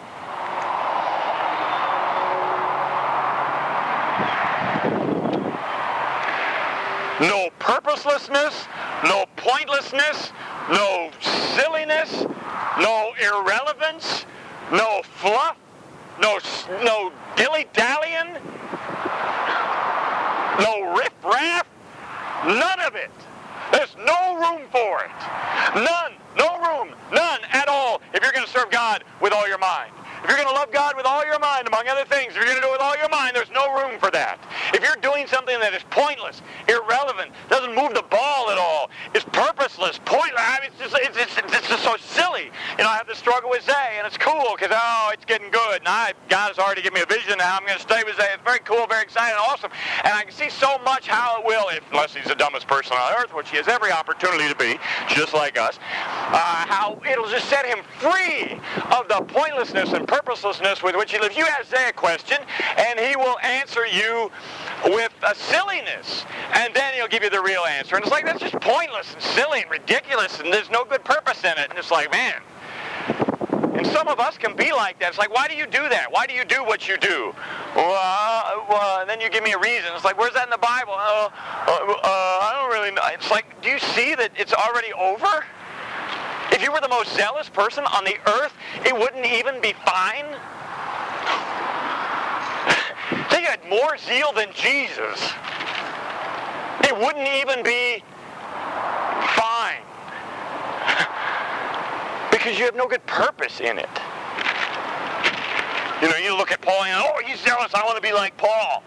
No purposelessness, no pointlessness, no silliness, no irrelevance, no fluff, no no dilly-dallying, no riff-raff, none of it. There's no room for it. None, no room, none at all if you're going to serve God with all your mind. If you're going to love God with all your mind, among other things, if you're going to do it with all your mind, there's no room for that. If you're doing something that is pointless, irrelevant, doesn't move the ball at all, is purposeless, pointless, I mean, it's just, it's, it's, it's just so silly. You know, I have to struggle with Zay, and it's cool because, oh, it's getting good. And I, God has already given me a vision now. I'm going to stay with Zay. It's very cool, very exciting, and awesome. And I can see so much how it will, if, unless he's the dumbest person on earth, which he has every opportunity to be, just like us, uh, how it'll just set him free of the pointlessness and purposelessness with which he lives. You ask Zay a question, and he will answer you with a silliness, and then he'll give you the real answer. And it's like, that's just pointless and silly and ridiculous, and there's no good purpose in it. And it's like, man. And some of us can be like that. It's like, why do you do that? Why do you do what you do? Well, uh, well and then you give me a reason. It's like, where's that in the Bible? Uh, uh, uh, I don't really know. It's like, do you see that it's already over? If you were the most zealous person on the earth, it wouldn't even be fine. If you had more zeal than Jesus, it wouldn't even be fine. Because you have no good purpose in it. You know, you look at Paul and, oh, he's zealous, I want to be like Paul.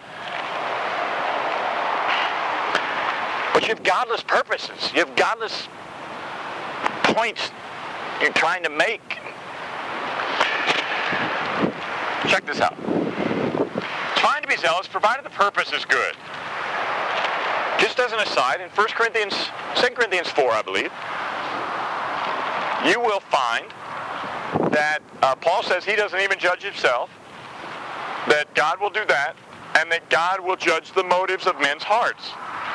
But you have godless purposes. You have godless points you're trying to make. Check this out. It's fine to be zealous, provided the purpose is good. Just as an aside, in First Corinthians, Second Corinthians four, I believe, you will find that uh, Paul says he doesn't even judge himself, that God will do that, and that God will judge the motives of men's hearts.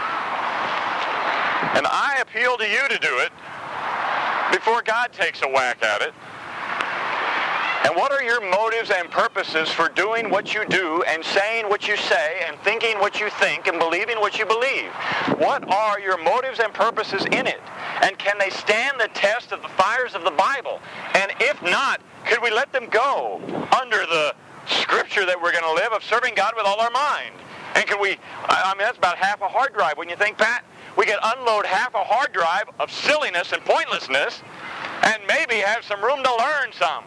And I appeal to you to do it before God takes a whack at it. And what are your motives and purposes for doing what you do and saying what you say and thinking what you think and believing what you believe? What are your motives and purposes in it? And can they stand the test of the fires of the Bible? And if not, could we let them go under the scripture that we're going to live of serving God with all our mind? And can we, I mean, that's about half a hard drive, wouldn't you think, Pat? We could unload half a hard drive of silliness and pointlessness and maybe have some room to learn some.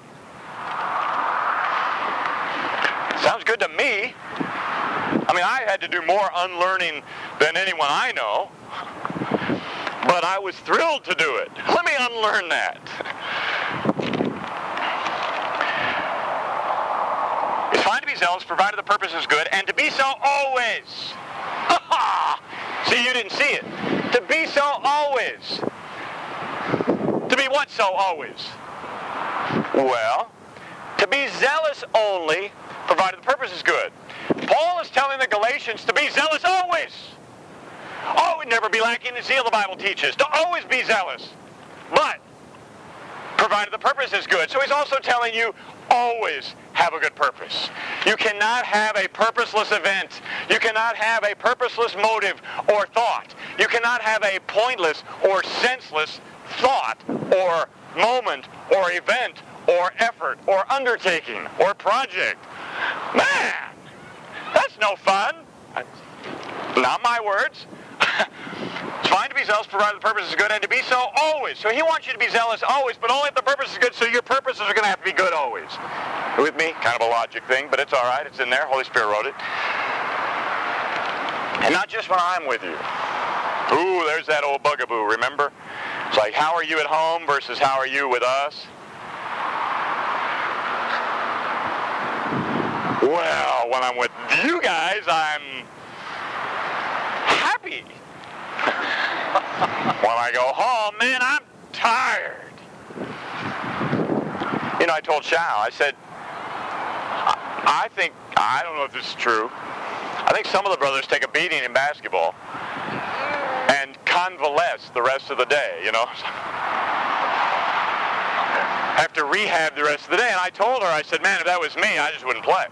Sounds good to me. I mean, I had to do more unlearning than anyone I know, but I was thrilled to do it. Let me unlearn that. It's fine to be zealous, provided the purpose is good, and to be so always. See, you didn't see it. To be so always. To be what so always? Well, to be zealous only, provided the purpose is good. Paul is telling the Galatians to be zealous always. Oh, never be lacking in zeal, the Bible teaches. To always be zealous. But, provided the purpose is good. So he's also telling you, always have a good purpose. You cannot have a purposeless event. You cannot have a purposeless motive or thought. You cannot have a pointless or senseless thought or moment or event or effort or undertaking or project. Man, that's no fun. Not my words. It's fine to be zealous, provided the purpose is good, and to be so always. So he wants you to be zealous always, but only if the purpose is good, so your purposes are going to have to be good always. With me? Kind of a logic thing, but it's all right. It's in there. Holy Spirit wrote it. And not just when I'm with you. Ooh, there's that old bugaboo, remember? It's like, how are you at home versus how are you with us? Well, when I'm with you guys, I'm happy. When I go home, man, I'm tired. You know, I told Shao, I said, I, I think, I don't know if this is true, I think some of the brothers take a beating in basketball and convalesce the rest of the day, you know. Have to rehab the rest of the day. And I told her, I said, man, if that was me, I just wouldn't play.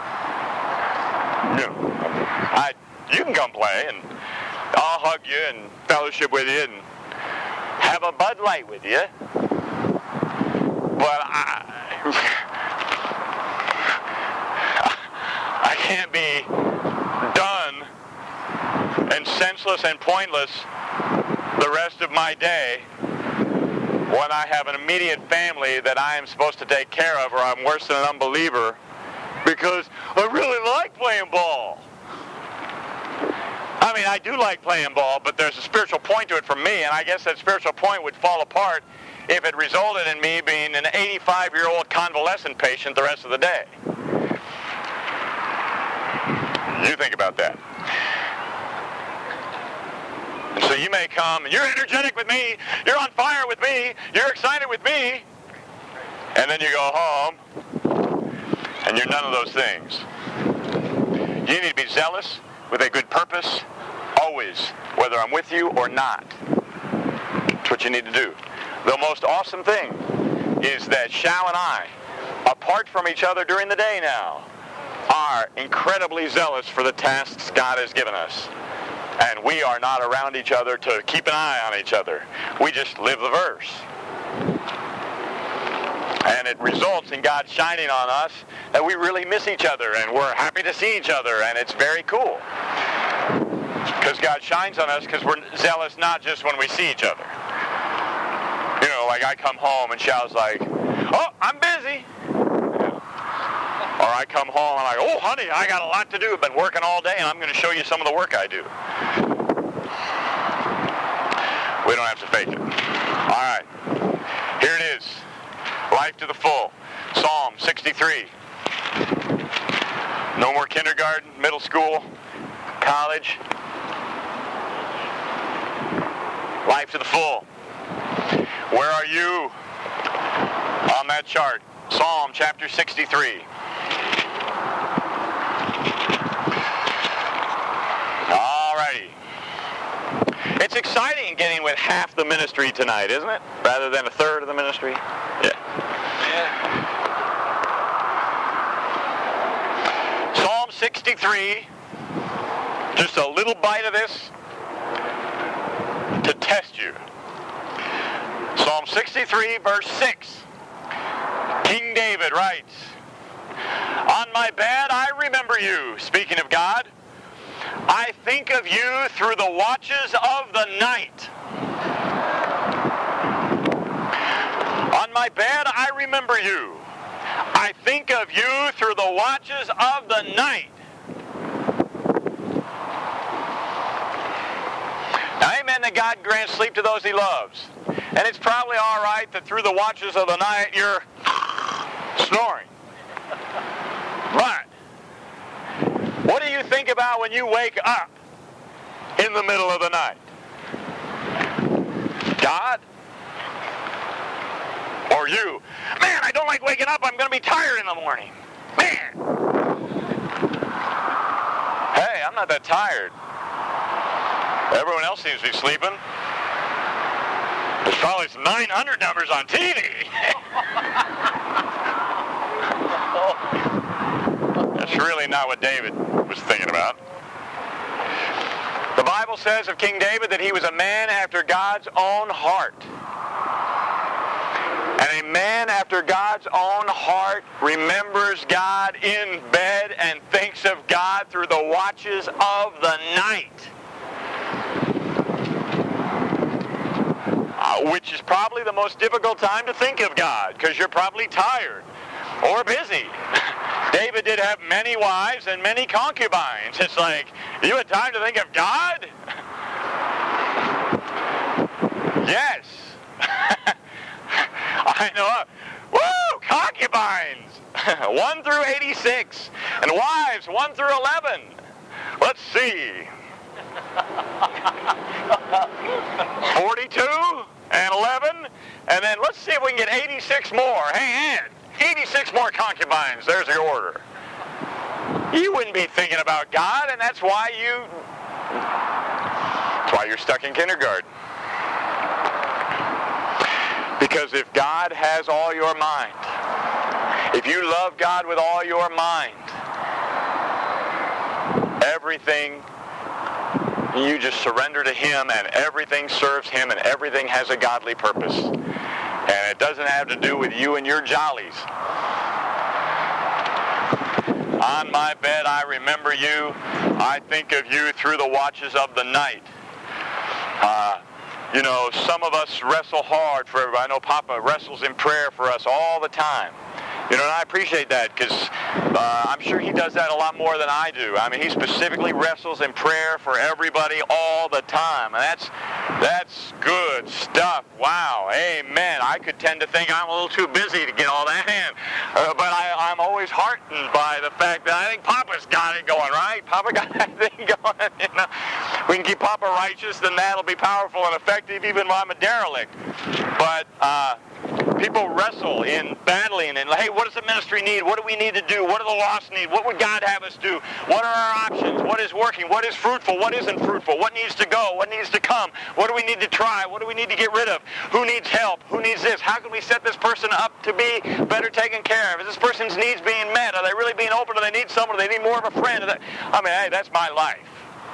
You know, I, you can come play, and I'll hug you and fellowship with you and have a Bud Light with you. But I, I can't be done and senseless and pointless the rest of my day when I have an immediate family that I am supposed to take care of, or I'm worse than an unbeliever, because I really like playing ball. I mean, I do like playing ball, but there's a spiritual point to it for me, and I guess that spiritual point would fall apart if it resulted in me being an eighty-five-year-old convalescent patient the rest of the day. You think about that. And so you may come, and you're energetic with me, you're on fire with me, you're excited with me, and then you go home, and you're none of those things. You need to be zealous with a good purpose, always, whether I'm with you or not. That's what you need to do. The most awesome thing is that Shao and I, apart from each other during the day now, are incredibly zealous for the tasks God has given us. And we are not around each other to keep an eye on each other. We just live the verse. And it results in God shining on us that we really miss each other, and we're happy to see each other, and it's very cool. Because God shines on us because we're zealous not just when we see each other. You know, like I come home and Shao's like, oh, I'm busy. Or I come home and I'm like, oh, honey, I got a lot to do. I've been working all day, and I'm going to show you some of the work I do. We don't have to fake it. All right. Here it is. Life to the full. Psalm sixty-three. No more kindergarten, middle school, college. Life to the full. Where are you on that chart? Psalm chapter sixty-three. All righty. It's exciting getting with half the ministry tonight, isn't it? Rather than a third of the ministry? Yeah. Yeah. Psalm sixty-three. Just a little bite of this to test you. Psalm sixty-three, verse six. King David writes, on my bed I remember you, speaking of God. I think of you through the watches of the night. On my bed I remember you. I think of you through the watches of the night. Now, amen that God grants sleep to those he loves. And it's probably all right that through the watches of the night you're snoring. But what do you think about when you wake up in the middle of the night? God? Or you? Man, I don't like waking up. I'm going to be tired in the morning. Man. Hey, I'm not that tired. Everyone else seems to be sleeping. There's probably some nine hundred numbers on T V. That's really not what David was thinking about. The Bible says of King David that he was a man after God's own heart. And a man after God's own heart remembers God in bed and thinks of God through the watches of the night. Uh, which is probably the most difficult time to think of God, because you're probably tired or busy. David did have many wives and many concubines. It's like, you had time to think of God? Yes. I know. Woo! Concubines! one through eighty-six. And wives, one through eleven. Let's see. forty-two and eleven. And then let's see if we can get eighty-six more. Hey, Ed, eighty-six more concubines. There's your order. You wouldn't be thinking about God, and that's why you... That's why you're stuck in kindergarten. Because if God has all your mind, if you love God with all your mind, everything, you just surrender to Him, and everything serves Him, and everything has a godly purpose. And it doesn't have to do with you and your jollies. On my bed I remember you. I think of you through the watches of the night. Uh, you know, some of us wrestle hard for everybody. I know Papa wrestles in prayer for us all the time. You know, and I appreciate that because uh, I'm sure he does that a lot more than I do. I mean, he specifically wrestles in prayer for everybody all the time. And that's that's good stuff. Wow. Amen. I could tend to think I'm a little too busy to get all that in. Uh, but I, I'm always heartened by the fact that I think Papa's got it going, right? Papa got that thing going. You know? We can keep Papa righteous, then that'll be powerful and effective even while I'm a derelict. But... Uh, People wrestle in battling and, hey, what does the ministry need? What do we need to do? What do the lost need? What would God have us do? What are our options? What is working? What is fruitful? What isn't fruitful? What needs to go? What needs to come? What do we need to try? What do we need to get rid of? Who needs help? Who needs this? How can we set this person up to be better taken care of? Is this person's needs being met? Are they really being open? Do they need someone? Do they need more of a friend? I mean, hey, that's my life.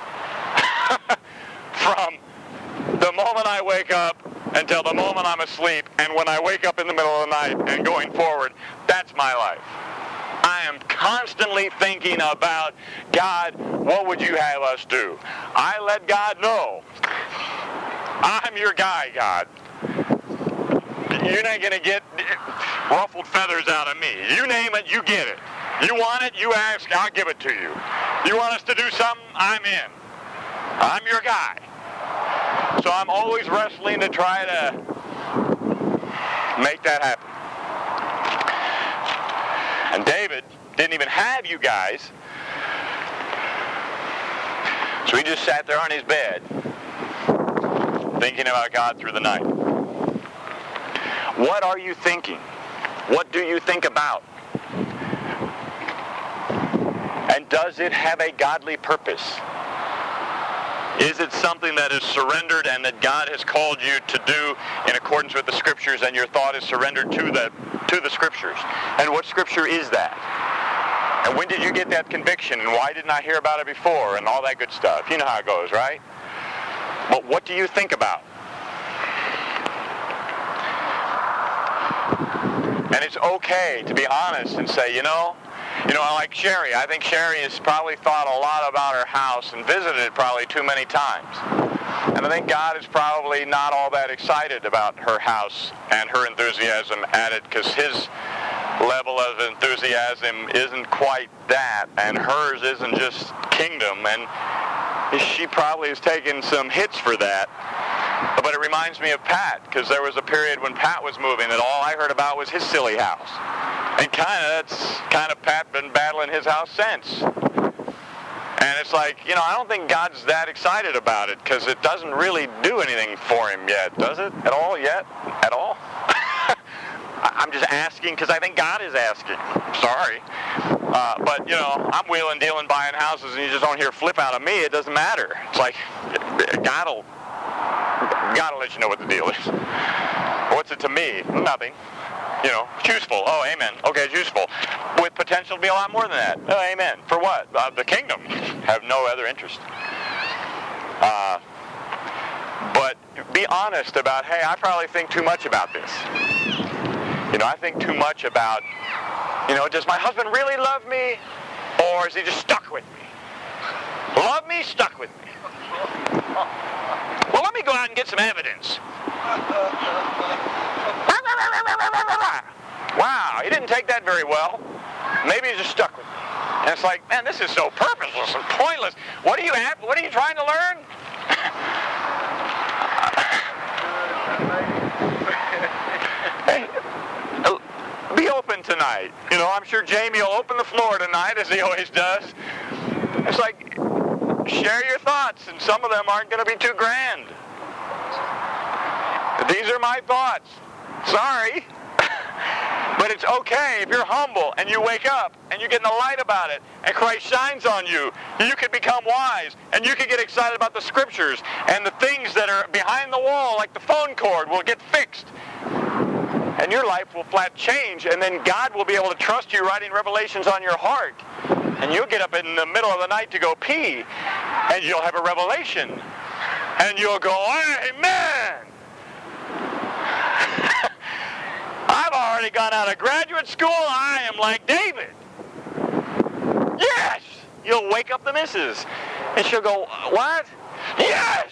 From the moment I wake up until the moment I'm asleep, and when I wake up in the middle of the night and going forward, that's my life. I am constantly thinking about, God, what would you have us do? I let God know, I'm your guy, God. You're not going to get ruffled feathers out of me. You name it, you get it. You want it, you ask, I'll give it to you. You want us to do something, I'm in. I'm your guy. So I'm always wrestling to try to make that happen. And David didn't even have you guys. So he just sat there on his bed thinking about God through the night. What are you thinking? What do you think about? And does it have a godly purpose? Is it something that is surrendered and that God has called you to do in accordance with the Scriptures, and your thought is surrendered to the, to the Scriptures? And what Scripture is that? And when did you get that conviction? And why didn't I hear about it before? And all that good stuff. You know how it goes, right? But what do you think about? And it's okay to be honest and say, you know, You know, like Sherry. I think Sherry has probably thought a lot about her house and visited it probably too many times. And I think God is probably not all that excited about her house and her enthusiasm at it, because his level of enthusiasm isn't quite that, and hers isn't just kingdom, and she probably has taken some hits for that. But it reminds me of Pat, because there was a period when Pat was moving that all I heard about was his silly house. And kind of, that's kind of Pat been battling his house since. And it's like, you know, I don't think God's that excited about it, because it doesn't really do anything for him yet, does it? At all yet? At all? I'm just asking because I think God is asking. Sorry. Uh, but, you know, I'm wheeling, dealing, buying houses, and you just don't hear flip out of me. It doesn't matter. It's like, God will, God will let you know what the deal is. What's it to me? Nothing. You know, it's useful. Oh, amen. Okay, it's useful. With potential to be a lot more than that. Oh, amen. For what? Uh, the kingdom. Have no other interest. Uh, but be honest about, hey, I probably think too much about this. You know, I think too much about, you know, does my husband really love me? Or is he just stuck with me? Love me, stuck with me. Well, let me go out and get some evidence. Wow, he didn't take that very well. Maybe he's just stuck with me. And it's like, man, this is so purposeless and pointless. What are you at? What are you trying to learn? Hey, be open tonight. You know, I'm sure Jamie will open the floor tonight, as he always does. It's like, share your thoughts, and some of them aren't going to be too grand. These are my thoughts. Sorry. But it's okay if you're humble and you wake up and you get in the light about it and Christ shines on you. You can become wise and you can get excited about the scriptures, and the things that are behind the wall, like the phone cord, will get fixed. And your life will flat change, and then God will be able to trust you writing revelations on your heart. And you'll get up in the middle of the night to go pee, and you'll have a revelation. And you'll go, amen! I've already gone out of graduate school. I am like David. Yes! You'll wake up the missus. And she'll go, what? Yes!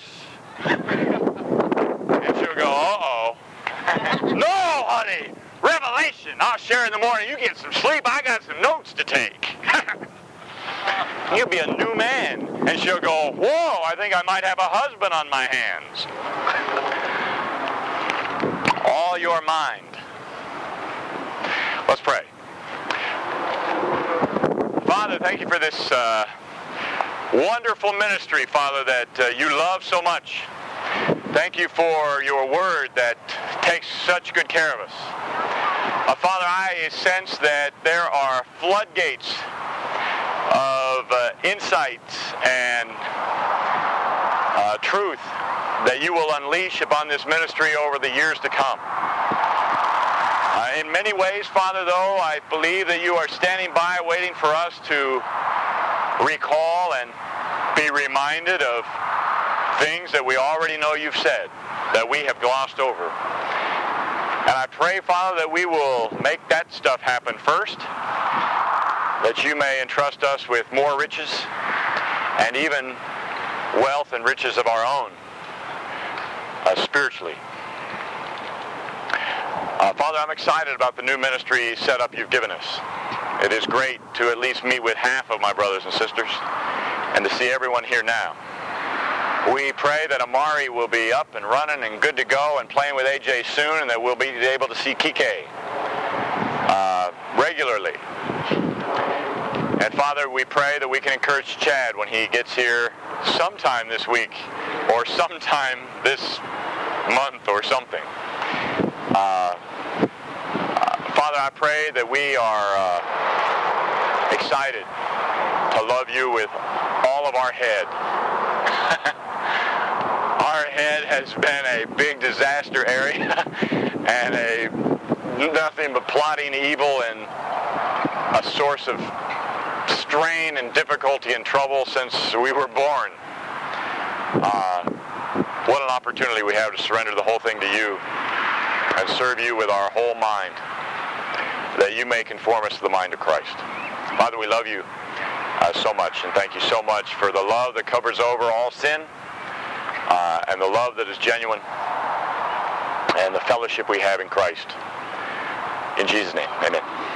And she'll go, uh-oh. No, honey. Revelation. I'll share in the morning. You get some sleep. I got some notes to take. You'll be a new man. And she'll go, whoa, I think I might have a husband on my hands. All your mind. Let's pray. Father, thank you for this uh, wonderful ministry, Father, that uh, you love so much. Thank you for your word that takes such good care of us. Uh, Father, I sense that there are floodgates of uh, insight and uh, truth that you will unleash upon this ministry over the years to come. Uh, in many ways, Father, though, I believe that you are standing by waiting for us to recall and be reminded of things that we already know you've said, that we have glossed over. And I pray, Father, that we will make that stuff happen first, that you may entrust us with more riches and even wealth and riches of our own, uh, spiritually. Uh, Father, I'm excited about the new ministry setup you've given us. It is great to at least meet with half of my brothers and sisters and to see everyone here now. We pray that Amari will be up and running and good to go and playing with A J soon, and that we'll be able to see Kike uh, regularly. And Father, we pray that we can encourage Chad when he gets here sometime this week or sometime this month or something. Uh, Father, I pray that we are uh, excited to love you with all of our head. Our head has been a big disaster area and a nothing but plotting evil and a source of strain and difficulty and trouble since we were born. Uh, what an opportunity we have to surrender the whole thing to you and serve you with our whole mind, that you may conform us to the mind of Christ. Father, we love you uh, so much, and thank you so much for the love that covers over all sin, uh, and the love that is genuine, and the fellowship we have in Christ. In Jesus' name, amen.